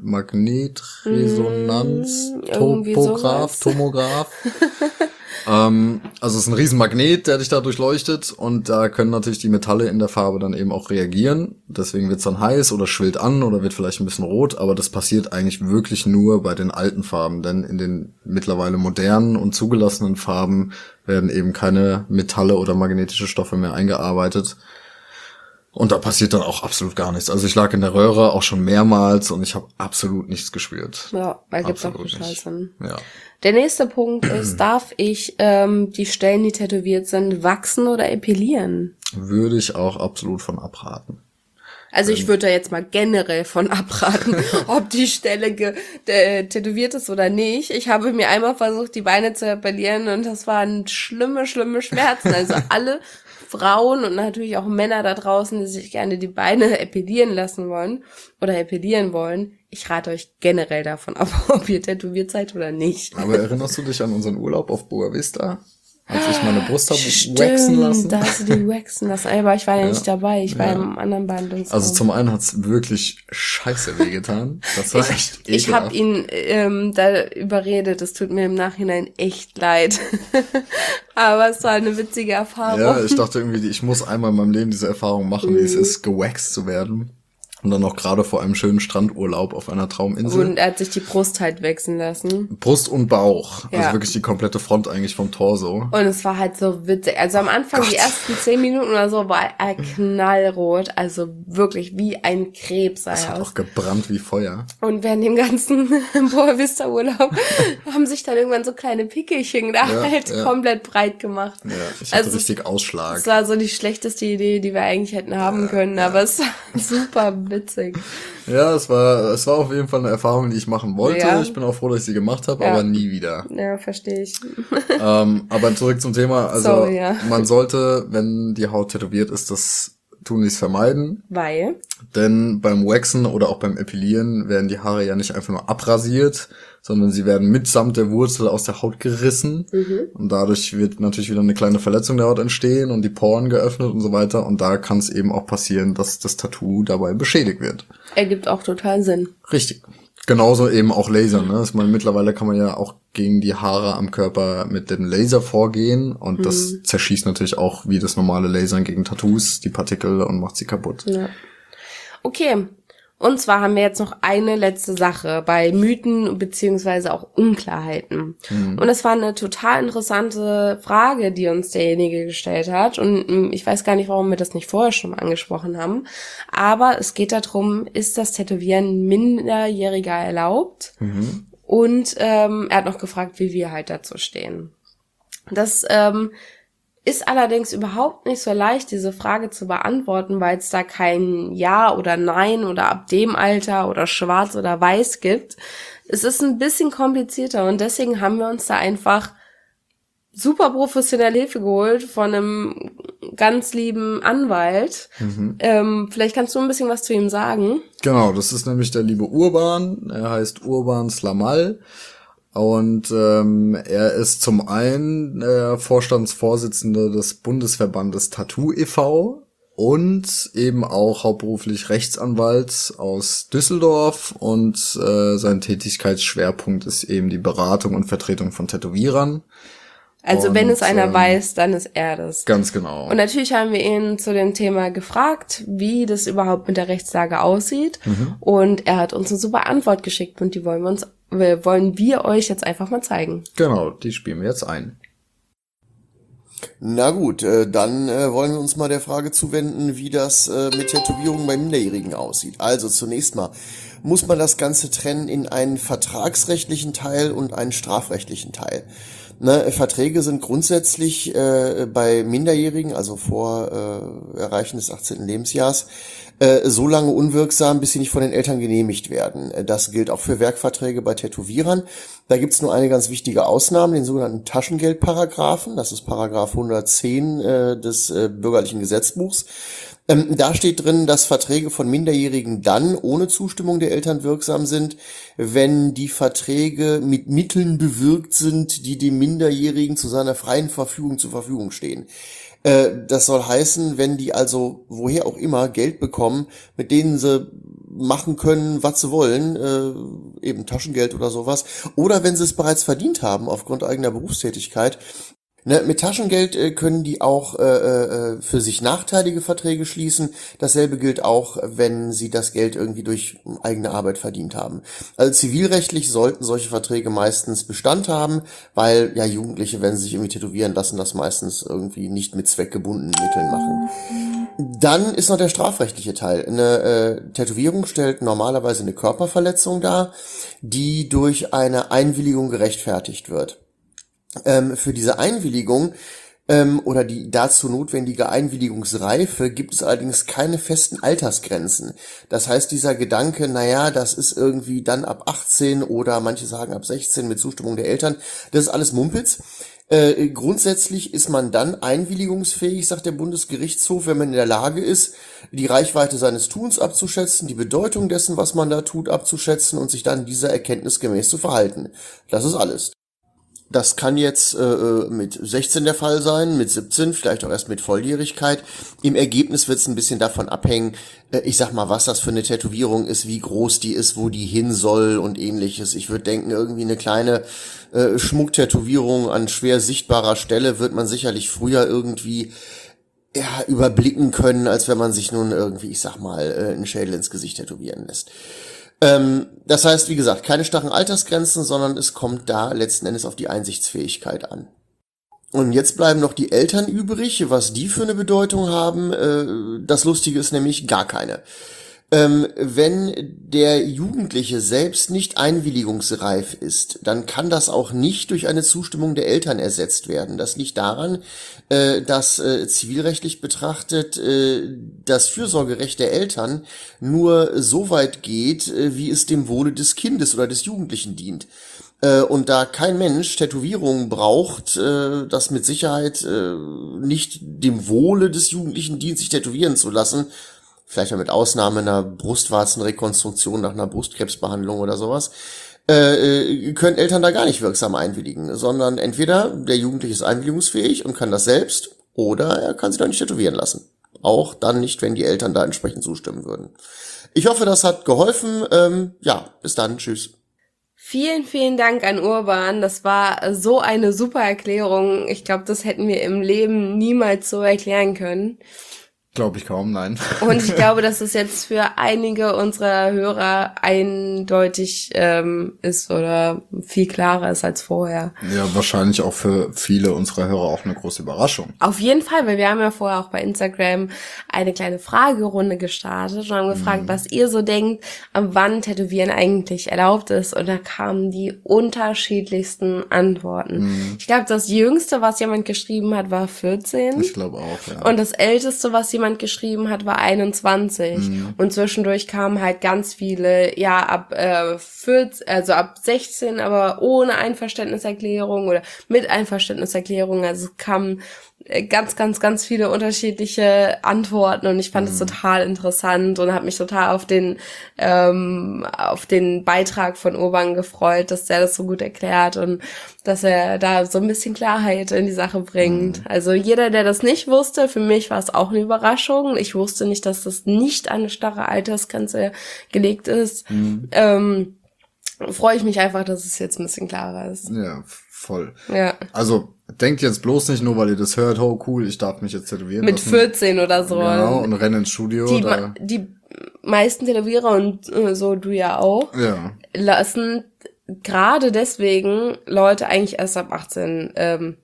irgendwie Magnetresonanz-Topograph, sowas. Tomograph. ähm, also es ist ein riesen Magnet, der dich da durchleuchtet und da können natürlich die Metalle in der Farbe dann eben auch reagieren. Deswegen wird's dann heiß oder schwillt an oder wird vielleicht ein bisschen rot, aber das passiert eigentlich wirklich nur bei den alten Farben, denn in den mittlerweile modernen und zugelassenen Farben werden eben keine Metalle oder magnetische Stoffe mehr eingearbeitet. Und da passiert dann auch absolut gar nichts. Also ich lag in der Röhre auch schon mehrmals und ich habe absolut nichts gespürt. Ja, da gibt's auch Absolut nicht. Scheiße. Ja. Der nächste Punkt ist, darf ich ähm, die Stellen, die tätowiert sind, wachsen oder epilieren? Würde ich auch absolut von abraten. Also ich würde da jetzt mal generell von abraten, ob die Stelle ge- äh, tätowiert ist oder nicht. Ich habe mir einmal versucht, die Beine zu appellieren und das waren schlimme, schlimme Schmerzen. Also alle Frauen und natürlich auch Männer da draußen, die sich gerne die Beine epilieren lassen wollen oder epilieren wollen, ich rate euch generell davon ab, ob ihr tätowiert seid oder nicht. Aber erinnerst du dich an unseren Urlaub auf Boa Vista? Als ich meine Brust habe Stimmt, waxen lassen. da hast du die waxen lassen. Aber ich war ja, Ja. nicht dabei. Ich war Ja. im anderen Behandlungsraum. Also zum einen hat's wirklich scheiße wehgetan. Das war echt Ich ekelhaft. habe ihn ähm, da überredet. Es tut mir im Nachhinein echt leid. Aber es war eine witzige Erfahrung. Ja, ich dachte irgendwie, ich muss einmal in meinem Leben diese Erfahrung machen, wie es ist, gewaxt zu werden. Und dann auch gerade vor einem schönen Strandurlaub auf einer Trauminsel. Und er hat sich die Brust halt wechseln lassen. Brust und Bauch. Ja. Also wirklich die komplette Front eigentlich vom Torso. Und es war halt so witzig. Also am Anfang, Gott. die ersten zehn Minuten oder so, war er knallrot. Also wirklich wie ein Krebs sah Das er hat aus. auch gebrannt wie Feuer. Und während dem ganzen Boa Vista Urlaub haben sich dann irgendwann so kleine Pickelchen da Ja, halt ja. komplett breit gemacht. Ja, ich hatte Also richtig Ausschlag. Es war so die schlechteste Idee, die wir eigentlich hätten haben können, aber es war super witzig. Ja, es war, es war auf jeden Fall eine Erfahrung, die ich machen wollte. Ja. Ich bin auch froh, dass ich sie gemacht habe, Ja. aber nie wieder. Ja, verstehe ich. ähm, aber zurück zum Thema. Also Sorry, ja. man sollte, wenn die Haut tätowiert ist, das tunlichst vermeiden. Weil? Denn beim Waxen oder auch beim Epilieren werden die Haare ja nicht einfach nur abrasiert, sondern sie werden mitsamt der Wurzel aus der Haut gerissen. Mhm. Und dadurch wird natürlich wieder eine kleine Verletzung der Haut entstehen und die Poren geöffnet und so weiter. Und da kann es eben auch passieren, dass das Tattoo dabei beschädigt wird. Ergibt auch total Sinn. Richtig. Genauso eben auch Laser, ne? Ich meine, mittlerweile kann man ja auch gegen die Haare am Körper mit dem Laser vorgehen und das zerschießt natürlich auch wie das normale Lasern gegen Tattoos die Partikel und macht sie kaputt. Ja. Okay. Und zwar haben wir jetzt noch eine letzte Sache bei Mythen beziehungsweise auch Unklarheiten. Mhm. Und das war eine total interessante Frage, die uns derjenige gestellt hat. Und mm, ich weiß gar nicht, warum wir das nicht vorher schon mal angesprochen haben. Aber es geht darum, ist das Tätowieren Minderjähriger erlaubt? Mhm. Und ähm, er hat noch gefragt, wie wir halt dazu stehen. Das ähm, ist allerdings überhaupt nicht so leicht, diese Frage zu beantworten, weil es da kein Ja oder Nein oder ab dem Alter oder Schwarz oder Weiß gibt. Es ist ein bisschen komplizierter und deswegen haben wir uns da einfach super professionelle Hilfe geholt von einem ganz lieben Anwalt. Mhm. Ähm, vielleicht kannst du ein bisschen was zu ihm sagen. Genau, das ist nämlich der liebe Urban. Er heißt Urban Slamal. Und ähm, er ist zum einen äh, Vorstandsvorsitzender des Bundesverbandes Tattoo e V und eben auch hauptberuflich Rechtsanwalt aus Düsseldorf. Und äh, sein Tätigkeitsschwerpunkt ist eben die Beratung und Vertretung von Tätowierern. Also Und, wenn es einer ähm, weiß, dann ist er das. Ganz genau. Und natürlich haben wir ihn zu dem Thema gefragt, wie das überhaupt mit der Rechtslage aussieht. Mhm. Und er hat uns eine super Antwort geschickt und die wollen wir uns, wollen wir euch jetzt einfach mal zeigen. Genau, die spielen wir jetzt ein. Na gut, äh, dann äh, wollen wir uns mal der Frage zuwenden, wie das äh, mit Tätowierungen bei Minderjährigen aussieht. Also zunächst mal muss man das Ganze trennen in einen vertragsrechtlichen Teil und einen strafrechtlichen Teil. Ne, Verträge sind grundsätzlich äh, bei Minderjährigen, also vor äh, Erreichen des achtzehnten Lebensjahres, äh, so lange unwirksam, bis sie nicht von den Eltern genehmigt werden. Das gilt auch für Werkverträge bei Tätowierern. Da gibt's nur eine ganz wichtige Ausnahme, den sogenannten Taschengeldparagraphen. Das ist Paragraph hundertzehn äh, des äh, Bürgerlichen Gesetzbuchs. Ähm, da steht drin, dass Verträge von Minderjährigen dann ohne Zustimmung der Eltern wirksam sind, wenn die Verträge mit Mitteln bewirkt sind, die dem Minderjährigen zu seiner freien Verfügung zur Verfügung stehen. Äh, das soll heißen, wenn die also woher auch immer Geld bekommen, mit denen sie machen können, was sie wollen, äh, eben Taschengeld oder sowas, oder wenn sie es bereits verdient haben aufgrund eigener Berufstätigkeit. Ne, mit Taschengeld äh, können die auch äh, äh, für sich nachteilige Verträge schließen. Dasselbe gilt auch, wenn sie das Geld irgendwie durch eigene Arbeit verdient haben. Also zivilrechtlich sollten solche Verträge meistens Bestand haben, weil ja Jugendliche, wenn sie sich irgendwie tätowieren lassen, das meistens irgendwie nicht mit zweckgebundenen Mitteln machen. Dann ist noch der strafrechtliche Teil. Eine äh, Tätowierung stellt normalerweise eine Körperverletzung dar, die durch eine Einwilligung gerechtfertigt wird. Ähm, für diese Einwilligung ähm, oder die dazu notwendige Einwilligungsreife gibt es allerdings keine festen Altersgrenzen. Das heißt, dieser Gedanke, naja, das ist irgendwie dann ab achtzehn oder manche sagen ab sechzehn mit Zustimmung der Eltern, das ist alles Mumpitz. Äh, grundsätzlich ist man dann einwilligungsfähig, sagt der Bundesgerichtshof, wenn man in der Lage ist, die Reichweite seines Tuns abzuschätzen, die Bedeutung dessen, was man da tut, abzuschätzen und sich dann dieser Erkenntnis gemäß zu verhalten. Das ist alles. Das kann jetzt äh, mit sechzehn der Fall sein, mit siebzehn, vielleicht auch erst mit Volljährigkeit. Im Ergebnis wird es ein bisschen davon abhängen, äh, ich sag mal, was das für eine Tätowierung ist, wie groß die ist, wo die hin soll und ähnliches. Ich würde denken, irgendwie eine kleine äh, Schmucktätowierung an schwer sichtbarer Stelle wird man sicherlich früher irgendwie ja, überblicken können, als wenn man sich nun irgendwie, ich sag mal, äh, einen Schädel ins Gesicht tätowieren lässt. Ähm, das heißt, wie gesagt, keine starren Altersgrenzen, sondern es kommt da letzten Endes auf die Einsichtsfähigkeit an. Und jetzt bleiben noch die Eltern übrig, was die für eine Bedeutung haben. Äh, das Lustige ist nämlich gar keine. Ähm, wenn der Jugendliche selbst nicht einwilligungsreif ist, dann kann das auch nicht durch eine Zustimmung der Eltern ersetzt werden. Das liegt daran, äh, dass äh, zivilrechtlich betrachtet äh, das Fürsorgerecht der Eltern nur so weit geht, äh, wie es dem Wohle des Kindes oder des Jugendlichen dient. Äh, und da kein Mensch Tätowierungen braucht, äh, das mit Sicherheit äh, nicht dem Wohle des Jugendlichen dient, sich tätowieren zu lassen, vielleicht mal mit Ausnahme einer Brustwarzenrekonstruktion nach einer Brustkrebsbehandlung oder sowas, äh, können Eltern da gar nicht wirksam einwilligen, sondern entweder der Jugendliche ist einwilligungsfähig und kann das selbst, oder er kann sich da nicht tätowieren lassen. Auch dann nicht, wenn die Eltern da entsprechend zustimmen würden. Ich hoffe, das hat geholfen. Ähm, ja, bis dann. Tschüss. Vielen, vielen Dank an Urban. Das war so eine super Erklärung. Ich glaube, das hätten wir im Leben niemals so erklären können. Glaube ich kaum, nein. Und ich glaube, dass es jetzt für einige unserer Hörer eindeutig ähm, ist oder viel klarer ist als vorher. Ja, wahrscheinlich auch für viele unserer Hörer auch eine große Überraschung. Auf jeden Fall, weil wir haben ja vorher auch bei Instagram eine kleine Fragerunde gestartet und haben gefragt, mhm. was ihr so denkt, ab wann Tätowieren eigentlich erlaubt ist. Und da kamen die unterschiedlichsten Antworten. Mhm. Ich glaube, das Jüngste, was jemand geschrieben hat, war vierzehn. Ich glaube auch, ja. Und das Älteste, was jemand geschrieben hat, war einundzwanzig. Mhm. Und zwischendurch kamen halt ganz viele, ja, ab äh, vierzehn, also ab sechzehn, aber ohne Einverständniserklärung oder mit Einverständniserklärung. Also es kamen ganz, ganz, ganz viele unterschiedliche Antworten und ich fand es mhm. total interessant und habe mich total auf den ähm, auf den Beitrag von Urban gefreut, dass der das so gut erklärt und dass er da so ein bisschen Klarheit in die Sache bringt. Mhm. Also jeder, der das nicht wusste, für mich war es auch eine Überraschung. Ich wusste nicht, dass das nicht an eine starre Altersgrenze gelegt ist. Mhm. Ähm, freue ich mich einfach, dass es jetzt ein bisschen klarer ist. Ja, voll. Ja. Also denkt jetzt bloß nicht nur, weil ihr das hört, oh cool, ich darf mich jetzt tätowieren mit lassen. vierzehn oder so. Genau, und rennen ins Studio. Die, da. die meisten Tätowierer und äh, so, du ja auch, ja. lassen gerade deswegen Leute eigentlich erst ab achtzehn ähm,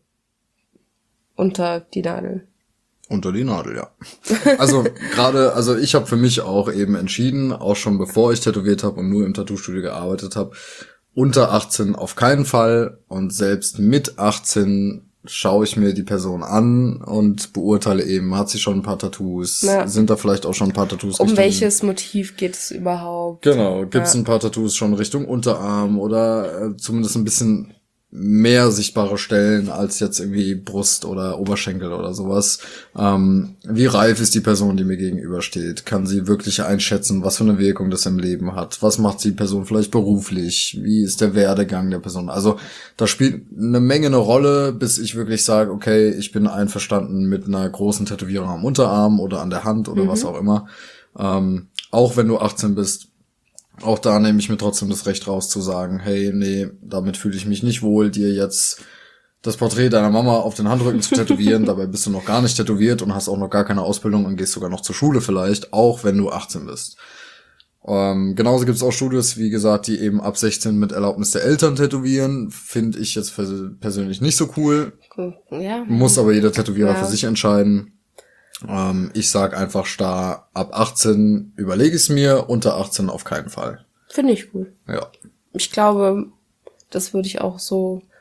unter die Nadel. Unter die Nadel, ja. Also gerade, also ich habe für mich auch eben entschieden, auch schon bevor ich tätowiert habe und nur im Tattoo-Studio gearbeitet habe, unter achtzehn auf keinen Fall und selbst mit achtzehn schaue ich mir die Person an und beurteile eben, hat sie schon ein paar Tattoos, ja. sind da vielleicht auch schon ein paar Tattoos Um Richtung, welches Motiv geht es überhaupt? Genau, gibt's ja. ein paar Tattoos schon Richtung Unterarm oder äh, zumindest ein bisschen mehr sichtbare Stellen als jetzt irgendwie Brust oder Oberschenkel oder sowas. Ähm, wie reif ist die Person, die mir gegenübersteht? Kann sie wirklich einschätzen, was für eine Wirkung das im Leben hat? Was macht die Person vielleicht beruflich? Wie ist der Werdegang der Person? Also da spielt eine Menge eine Rolle, bis ich wirklich sage, okay, ich bin einverstanden mit einer großen Tätowierung am Unterarm oder an der Hand oder mhm. was auch immer. Ähm, auch wenn du achtzehn bist, auch da nehme ich mir trotzdem das Recht raus zu sagen, hey, nee, damit fühle ich mich nicht wohl, dir jetzt das Porträt deiner Mama auf den Handrücken zu tätowieren. Dabei bist du noch gar nicht tätowiert und hast auch noch gar keine Ausbildung und gehst sogar noch zur Schule vielleicht, auch wenn du achtzehn bist. Ähm, genauso gibt es auch Studios, wie gesagt, die eben ab sechzehn mit Erlaubnis der Eltern tätowieren. Finde ich jetzt pers- persönlich nicht so cool. Cool. Ja. Muss aber jeder Tätowierer ja. für sich entscheiden. Ähm, ich sag einfach starr, ab achtzehn überlege ich es mir, unter achtzehn auf keinen Fall. Finde ich gut. Ja. Ich glaube, das würde ich auch so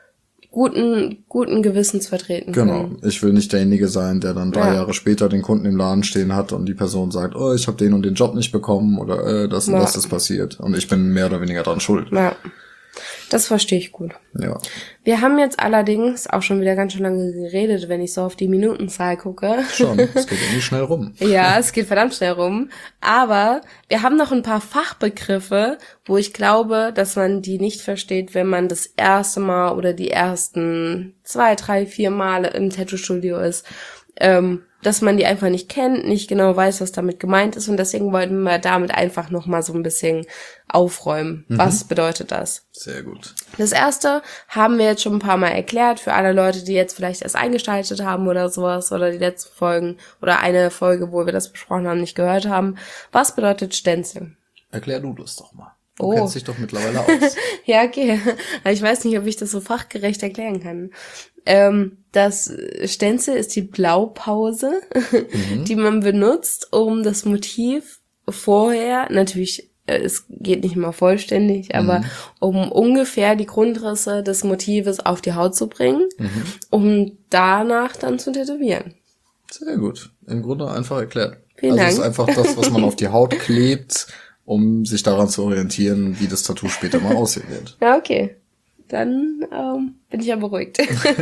guten, guten Gewissens vertreten Genau. können. Ich will nicht derjenige sein, der dann drei Ja. Jahre später den Kunden im Laden stehen hat und die Person sagt, oh, ich habe den und den Job nicht bekommen oder äh, das und Ja. das ist passiert. Und ich bin mehr oder weniger dran schuld. Ja, das verstehe ich gut. Ja. Wir haben jetzt allerdings auch schon wieder ganz schön lange geredet, wenn ich so auf die Minutenzahl gucke. Schon. Es geht irgendwie schnell rum. Ja, es geht verdammt schnell rum. Aber wir haben noch ein paar Fachbegriffe, wo ich glaube, dass man die nicht versteht, wenn man das erste Mal oder die ersten zwei, drei, vier Male im Tattoo-Studio ist. Ähm, dass man die einfach nicht kennt, nicht genau weiß, was damit gemeint ist. Und deswegen wollten wir damit einfach nochmal so ein bisschen aufräumen. Mhm. Was bedeutet das? Sehr gut. Das erste haben wir jetzt schon ein paar Mal erklärt für alle Leute, die jetzt vielleicht erst eingeschaltet haben oder sowas oder die letzten Folgen oder eine Folge, wo wir das besprochen haben, nicht gehört haben. Was bedeutet Stencil? Erklär du das doch mal. Du Oh. kennst dich doch mittlerweile aus. Ja, okay. Aber ich weiß nicht, ob ich das so fachgerecht erklären kann. Ähm, das Stencil ist die Blaupause, mhm. die man benutzt, um das Motiv vorher, natürlich, äh, es geht nicht immer vollständig, aber mhm. um ungefähr die Grundrisse des Motives auf die Haut zu bringen, mhm. um danach dann zu tätowieren. Sehr gut. Im Grunde einfach erklärt. Vielen also Dank. Es ist einfach das, was man auf die Haut klebt, um sich daran zu orientieren, wie das Tattoo später mal aussehen wird. Ja, okay. Dann ähm, bin ich ja beruhigt.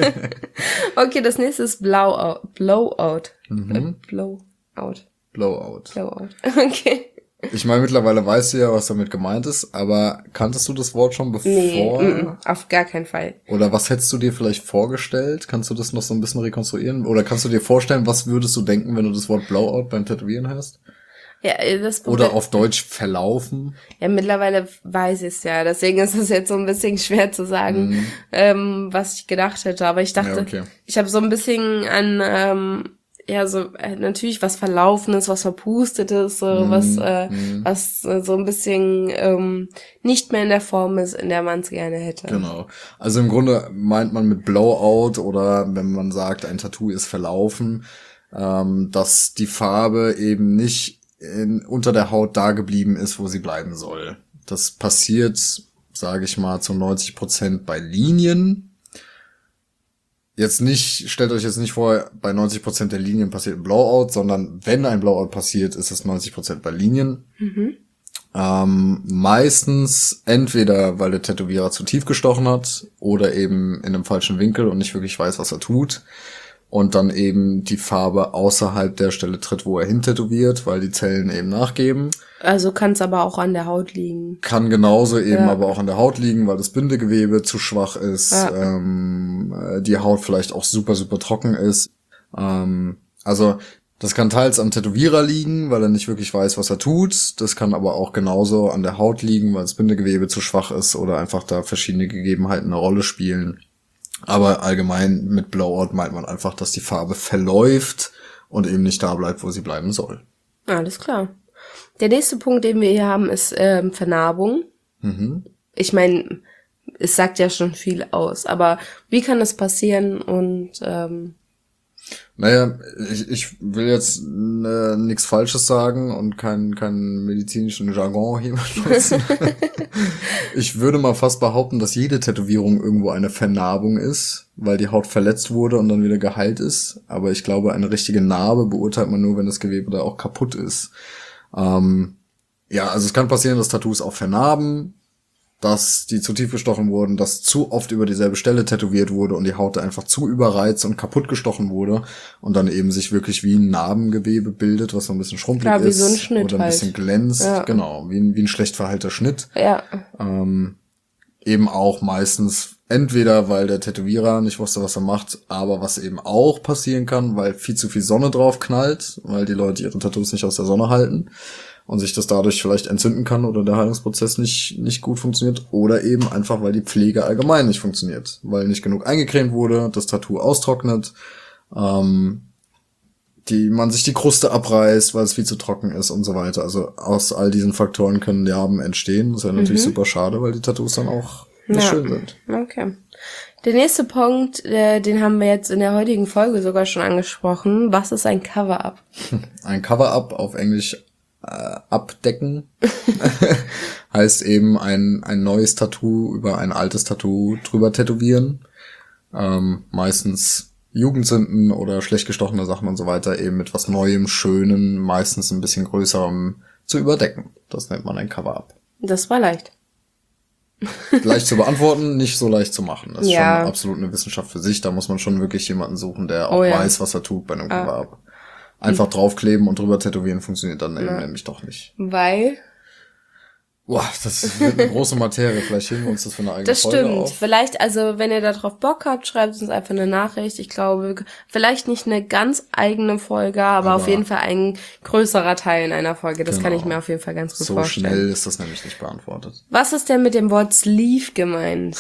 Okay, das nächste ist Blowout. Blowout. Mhm. Blowout. Blowout. Blowout. Okay. Ich meine, mittlerweile weißt du ja, was damit gemeint ist, aber kanntest du das Wort schon bevor? Nee, m-m, auf gar keinen Fall. Oder was hättest du dir vielleicht vorgestellt? Kannst du das noch so ein bisschen rekonstruieren? Oder kannst du dir vorstellen, was würdest du denken, wenn du das Wort Blowout beim Tätowieren hörst? Ja, das Oder auf Deutsch verlaufen? Ja, mittlerweile weiß ich es ja. Deswegen ist es jetzt so ein bisschen schwer zu sagen, mhm. ähm, was ich gedacht hätte. Aber ich dachte, ja, okay. ich habe so ein bisschen an, ähm, ja, so äh, natürlich was Verlaufenes, was Verpustetes, so, mhm. was, äh, mhm. was äh, so ein bisschen ähm, nicht mehr in der Form ist, in der man es gerne hätte. Genau. Also im Grunde meint man mit Blowout oder wenn man sagt, ein Tattoo ist verlaufen, ähm, dass die Farbe eben nicht in, unter der Haut da geblieben ist, wo sie bleiben soll. Das passiert, sage ich mal, zu neunzig Prozent bei Linien. Jetzt nicht, stellt euch jetzt nicht vor, bei neunzig Prozent der Linien passiert ein Blowout, sondern wenn ein Blowout passiert, ist es neunzig Prozent bei Linien. Mhm. Ähm, meistens entweder, weil der Tätowierer zu tief gestochen hat oder eben in einem falschen Winkel und nicht wirklich weiß, was er tut. Und dann eben die Farbe außerhalb der Stelle tritt, wo er hintätowiert, weil die Zellen eben nachgeben. Also kann es aber auch an der Haut liegen. Kann genauso eben ja. aber auch an der Haut liegen, weil das Bindegewebe zu schwach ist, ja. ähm, die Haut vielleicht auch super, super trocken ist. Ähm, also das kann teils am Tätowierer liegen, weil er nicht wirklich weiß, was er tut. Das kann aber auch genauso an der Haut liegen, weil das Bindegewebe zu schwach ist oder einfach da verschiedene Gegebenheiten eine Rolle spielen. Aber allgemein mit Blowout meint man einfach, dass die Farbe verläuft und eben nicht da bleibt, wo sie bleiben soll. Alles klar. Der nächste Punkt, den wir hier haben, ist ähm, Vernarbung. Mhm. Ich meine, es sagt ja schon viel aus, aber wie kann das passieren und ähm Naja, ich, ich will jetzt äh, nichts Falsches sagen und keinen keinen medizinischen Jargon hier benutzen. Ich würde mal fast behaupten, dass jede Tätowierung irgendwo eine Vernarbung ist, weil die Haut verletzt wurde und dann wieder geheilt ist. Aber ich glaube, eine richtige Narbe beurteilt man nur, wenn das Gewebe da auch kaputt ist. Ähm, ja, also es kann passieren, dass Tattoos auch vernarben, dass die zu tief gestochen wurden, dass zu oft über dieselbe Stelle tätowiert wurde und die Haut einfach zu überreizt und kaputt gestochen wurde und dann eben sich wirklich wie ein Narbengewebe bildet, was so ein bisschen schrumpelig Klar, wie ist so ein Schnitt oder ein halt. bisschen glänzt. Ja. Genau, wie ein, wie ein schlecht verheilter Schnitt. Ja. Ähm, eben auch meistens entweder, weil der Tätowierer nicht wusste, was er macht, aber was eben auch passieren kann, weil viel zu viel Sonne drauf knallt, weil die Leute ihre Tattoos nicht aus der Sonne halten und sich das dadurch vielleicht entzünden kann oder der Heilungsprozess nicht nicht gut funktioniert oder eben einfach, weil die Pflege allgemein nicht funktioniert, weil nicht genug eingecremt wurde, das Tattoo austrocknet, ähm, die man sich die Kruste abreißt, weil es viel zu trocken ist und so weiter. Also aus all diesen Faktoren können Narben entstehen. Das ist ja natürlich mhm. super schade, weil die Tattoos dann auch nicht ja. schön sind. Okay. Der nächste Punkt, äh, den haben wir jetzt in der heutigen Folge sogar schon angesprochen. Was ist ein Cover-Up? Ein Cover-Up, auf Englisch äh, abdecken, heißt eben ein ein neues Tattoo über ein altes Tattoo drüber tätowieren. ähm, meistens Jugendsünden oder schlecht gestochene Sachen und so weiter eben mit was Neuem, Schönen, meistens ein bisschen größerem zu überdecken. Das nennt man ein Cover-Up. Das war leicht. Leicht zu beantworten, nicht so leicht zu machen. Das ist Ja. schon absolut eine Wissenschaft für sich. Da muss man schon wirklich jemanden suchen, der auch Oh ja. weiß, was er tut bei einem Ah. Cover-Up. Einfach draufkleben und drüber tätowieren funktioniert dann eben Ja. nämlich doch nicht. Weil, Boah, das wird eine große Materie. Vielleicht heben wir uns das für eine eigene das Folge stimmt. auf. Vielleicht, also wenn ihr da drauf Bock habt, schreibt uns einfach eine Nachricht. Ich glaube, vielleicht nicht eine ganz eigene Folge, aber, Aber auf jeden Fall ein größerer Teil in einer Folge. Das kann Genau. ich mir auf jeden Fall ganz gut So vorstellen. schnell ist das nämlich nicht beantwortet. Was ist denn mit dem Wort Sleeve gemeint?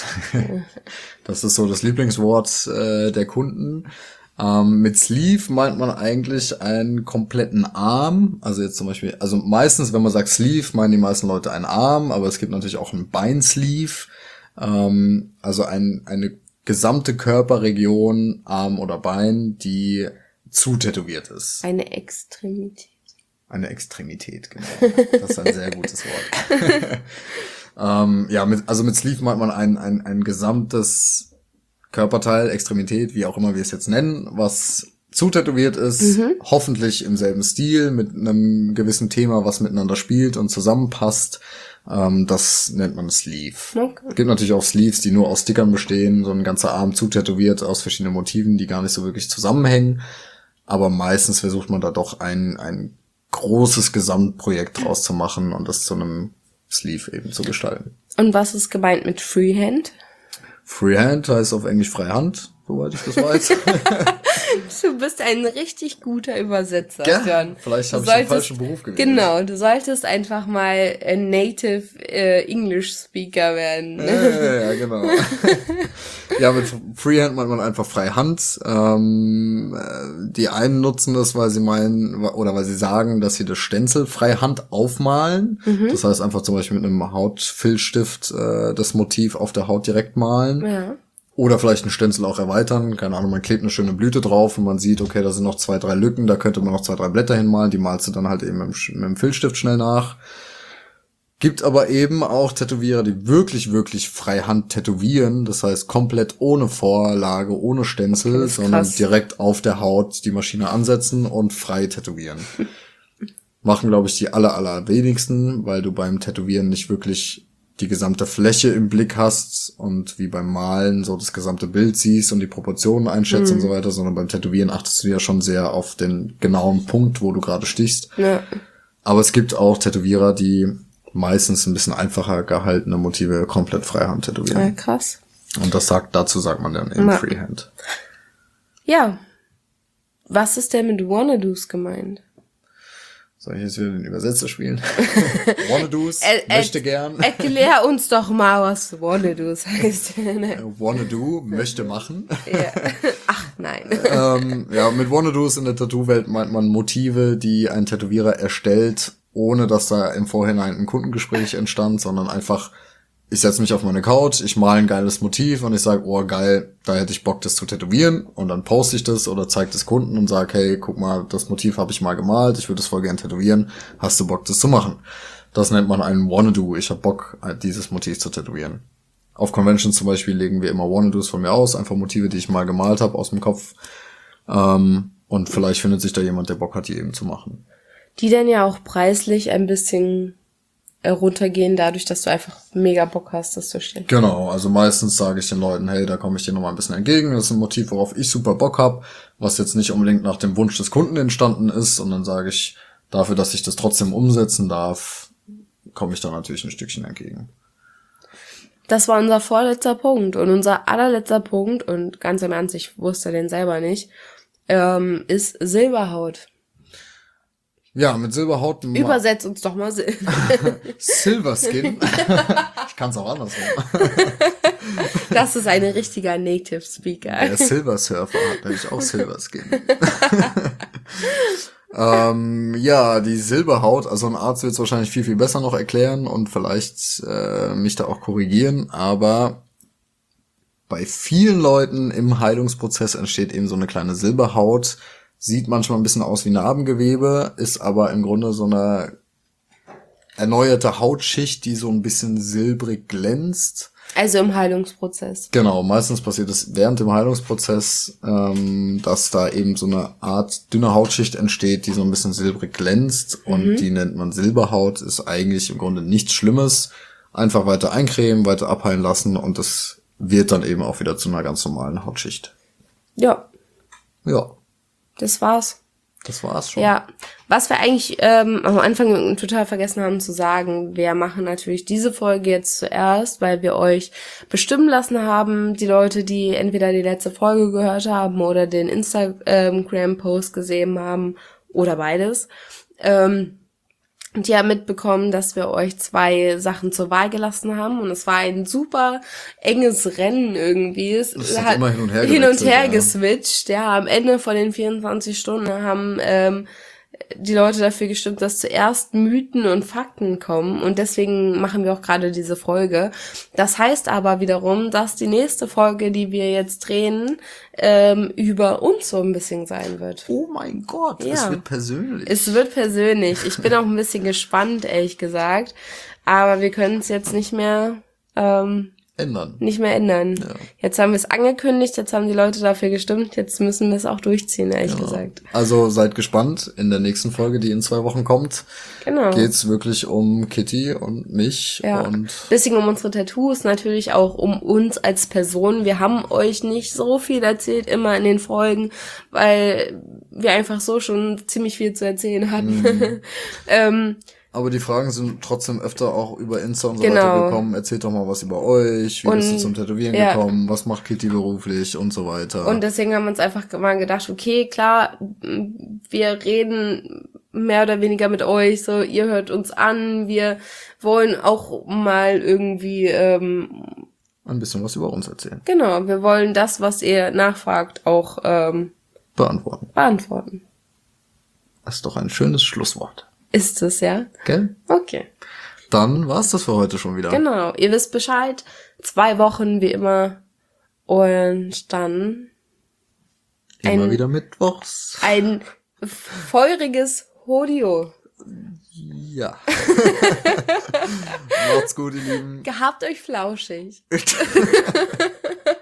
Das ist so das Lieblingswort äh, der Kunden. Ähm, mit Sleeve meint man eigentlich einen kompletten Arm. Also jetzt zum Beispiel, also meistens, wenn man sagt Sleeve, meinen die meisten Leute einen Arm, aber es gibt natürlich auch einen Beinsleeve. Ähm, also ein, eine gesamte Körperregion, Arm oder Bein, die zutätowiert ist. Eine Extremität. Eine Extremität, genau. Das ist ein sehr gutes Wort. ähm, ja, mit, also mit Sleeve meint man ein, ein, ein gesamtes Körperteil, Extremität, wie auch immer wir es jetzt nennen, was zutätowiert ist, Mhm. hoffentlich im selben Stil, mit einem gewissen Thema, was miteinander spielt und zusammenpasst. Ähm, das nennt man Sleeve. Okay. Es gibt natürlich auch Sleeves, die nur aus Stickern bestehen, so ein ganzer Arm zutätowiert aus verschiedenen Motiven, die gar nicht so wirklich zusammenhängen. Aber meistens versucht man da doch ein, ein großes Gesamtprojekt draus zu machen und das zu einem Sleeve eben zu gestalten. Und was ist gemeint mit Freehand? Freehand heißt auf Englisch Freihand, soweit ich das weiß. Du bist ein richtig guter Übersetzer, Ja, John. vielleicht Du habe ich den solltest- falschen Beruf gewählt. Genau, du solltest einfach mal ein Native äh, English Speaker werden. Ja, ja, ja, genau. Ja, mit Freehand meint man einfach Freihand. Ähm, äh, die einen nutzen das, weil sie meinen, oder weil sie sagen, dass sie das Stenzel Freihand aufmalen. Das heißt einfach zum Beispiel mit einem Hautfilzstift äh, das Motiv auf der Haut direkt malen. Ja. Oder vielleicht einen Stenzel auch erweitern. Keine Ahnung, man klebt eine schöne Blüte drauf und man sieht, okay, da sind noch zwei, drei Lücken, da könnte man noch zwei, drei Blätter hinmalen. Die malst du dann halt eben mit dem, Sch- mit dem Filzstift schnell nach. Gibt aber eben auch Tätowierer, die wirklich, wirklich freihand tätowieren. Das heißt, komplett ohne Vorlage, ohne Stenzel, Okay, das ist sondern krass. direkt auf der Haut die Maschine ansetzen und frei tätowieren. Machen, glaube ich, die aller, aller wenigsten, weil du beim Tätowieren nicht wirklich die gesamte Fläche im Blick hast und wie beim Malen so das gesamte Bild siehst und die Proportionen einschätzt und so weiter, sondern beim Tätowieren achtest du ja schon sehr auf den genauen Punkt, wo du gerade stichst. Ja. Aber es gibt auch Tätowierer, die meistens ein bisschen einfacher gehaltene Motive komplett freihand Ja, tätowieren. krass. Und das sagt, dazu sagt man dann eben Ja. Freehand. Ja. Was ist denn mit Wannadoos gemeint? Soll ich jetzt wieder den Übersetzer spielen? Wannadoos, Äh, äh, möchte gern. Erklär uns doch mal, was Wannadoos heißt. Wanna do, möchte machen. Ja. Ach, nein. ähm, ja, mit Wannadoos in der Tattoo-Welt meint man Motive, die ein Tätowierer erstellt, ohne dass da im Vorhinein ein Kundengespräch entstand, sondern einfach, ich setze mich auf meine Couch, ich male ein geiles Motiv und ich sage, oh geil, da hätte ich Bock, das zu tätowieren, und dann poste ich das oder zeige das Kunden und sage, hey, guck mal, das Motiv habe ich mal gemalt, ich würde das voll gern tätowieren, hast du Bock, das zu machen? Das nennt man einen Wanna-Do, ich habe Bock, dieses Motiv zu tätowieren. Auf Conventions zum Beispiel legen wir immer Wanna-Dos von mir aus, einfach Motive, die ich mal gemalt habe aus dem Kopf, ähm, und vielleicht findet sich da jemand, der Bock hat, die eben zu machen. Die dann ja auch preislich ein bisschen äh, runtergehen, dadurch, dass du einfach mega Bock hast, das zu stellen. Genau, also meistens sage ich den Leuten, hey, da komme ich dir nochmal ein bisschen entgegen. Das ist ein Motiv, worauf ich super Bock habe, was jetzt nicht unbedingt nach dem Wunsch des Kunden entstanden ist. Und dann sage ich, dafür, dass ich das trotzdem umsetzen darf, komme ich da natürlich ein Stückchen entgegen. Das war unser vorletzter Punkt. Und unser allerletzter Punkt, und ganz im Ernst, ich wusste den selber nicht, ähm, ist Silberhaut. Ja, mit Silberhaut... Übersetz uns doch mal Sil Silver Skin. Ich kann es auch anders machen. Das ist ein richtiger Native Speaker. Der Silver Surfer hat nämlich auch Silver Skin. ähm, ja, die Silberhaut, also ein Arzt wird es wahrscheinlich viel, viel besser noch erklären und vielleicht äh, mich da auch korrigieren, aber bei vielen Leuten im Heilungsprozess entsteht eben so eine kleine Silberhaut, sieht manchmal ein bisschen aus wie Narbengewebe, ist aber im Grunde so eine erneuerte Hautschicht, die so ein bisschen silbrig glänzt. Also im Heilungsprozess. Genau, meistens passiert es während dem Heilungsprozess, ähm, dass da eben so eine Art dünne Hautschicht entsteht, die so ein bisschen silbrig glänzt und Mhm. die nennt man Silberhaut, ist eigentlich im Grunde nichts Schlimmes. Einfach weiter eincremen, weiter abheilen lassen und das wird dann eben auch wieder zu einer ganz normalen Hautschicht. Ja, Ja, das war's. das war's schon. Ja, was wir eigentlich ähm, am Anfang total vergessen haben zu sagen, wir machen natürlich diese Folge jetzt zuerst, weil wir euch bestimmen lassen haben, die Leute, die entweder die letzte Folge gehört haben oder den Instagram-Post gesehen haben oder beides, ähm, die haben mitbekommen, dass wir euch zwei Sachen zur Wahl gelassen haben und es war ein super enges Rennen irgendwie. Es Es hat immer hin und her hin und gewechselt, her ja. geswitcht. Ja, am Ende von den vierundzwanzig Stunden haben ähm, die Leute dafür gestimmt, dass zuerst Mythen und Fakten kommen und deswegen machen wir auch gerade diese Folge. Das heißt aber wiederum, dass die nächste Folge, die wir jetzt drehen, ähm, über uns so ein bisschen sein wird. Oh mein Gott, Ja. es wird persönlich. Es wird persönlich. Ich bin auch ein bisschen gespannt, ehrlich gesagt. Aber wir können es jetzt nicht mehr, ähm, Ändern. nicht mehr ändern. Ja. Jetzt haben wir es angekündigt, jetzt haben die Leute dafür gestimmt, jetzt müssen wir es auch durchziehen, ehrlich Genau. gesagt. Also seid gespannt, in der nächsten Folge, die in zwei Wochen kommt, Genau. geht's wirklich um Kitty und mich Ja, und bisschen um unsere Tattoos, natürlich auch um uns als Person. Wir haben euch nicht so viel erzählt, immer in den Folgen, weil wir einfach so schon ziemlich viel zu erzählen hatten. Mhm. ähm, aber die Fragen sind trotzdem öfter auch über Insta und so Genau. weiter gekommen. Erzählt doch mal was über euch, wie Und- bist du zum Tätowieren ja. gekommen, was macht Kitty beruflich und so weiter. Und deswegen haben wir uns einfach mal gedacht, okay, klar, wir reden mehr oder weniger mit euch, so, ihr hört uns an, wir wollen auch mal irgendwie, ähm, Ein bisschen was über uns erzählen. genau, wir wollen das, was ihr nachfragt, auch ähm, Beantworten. beantworten. Das ist doch ein schönes Schlusswort. Ist es, ja? Gell? Okay. Dann war's das für heute schon wieder. Genau, ihr wisst Bescheid. Zwei Wochen wie immer. Und dann Immer ein- wieder mittwochs. ein feuriges Hodio. Ja. Macht's gut, ihr Lieben. Gehabt euch flauschig.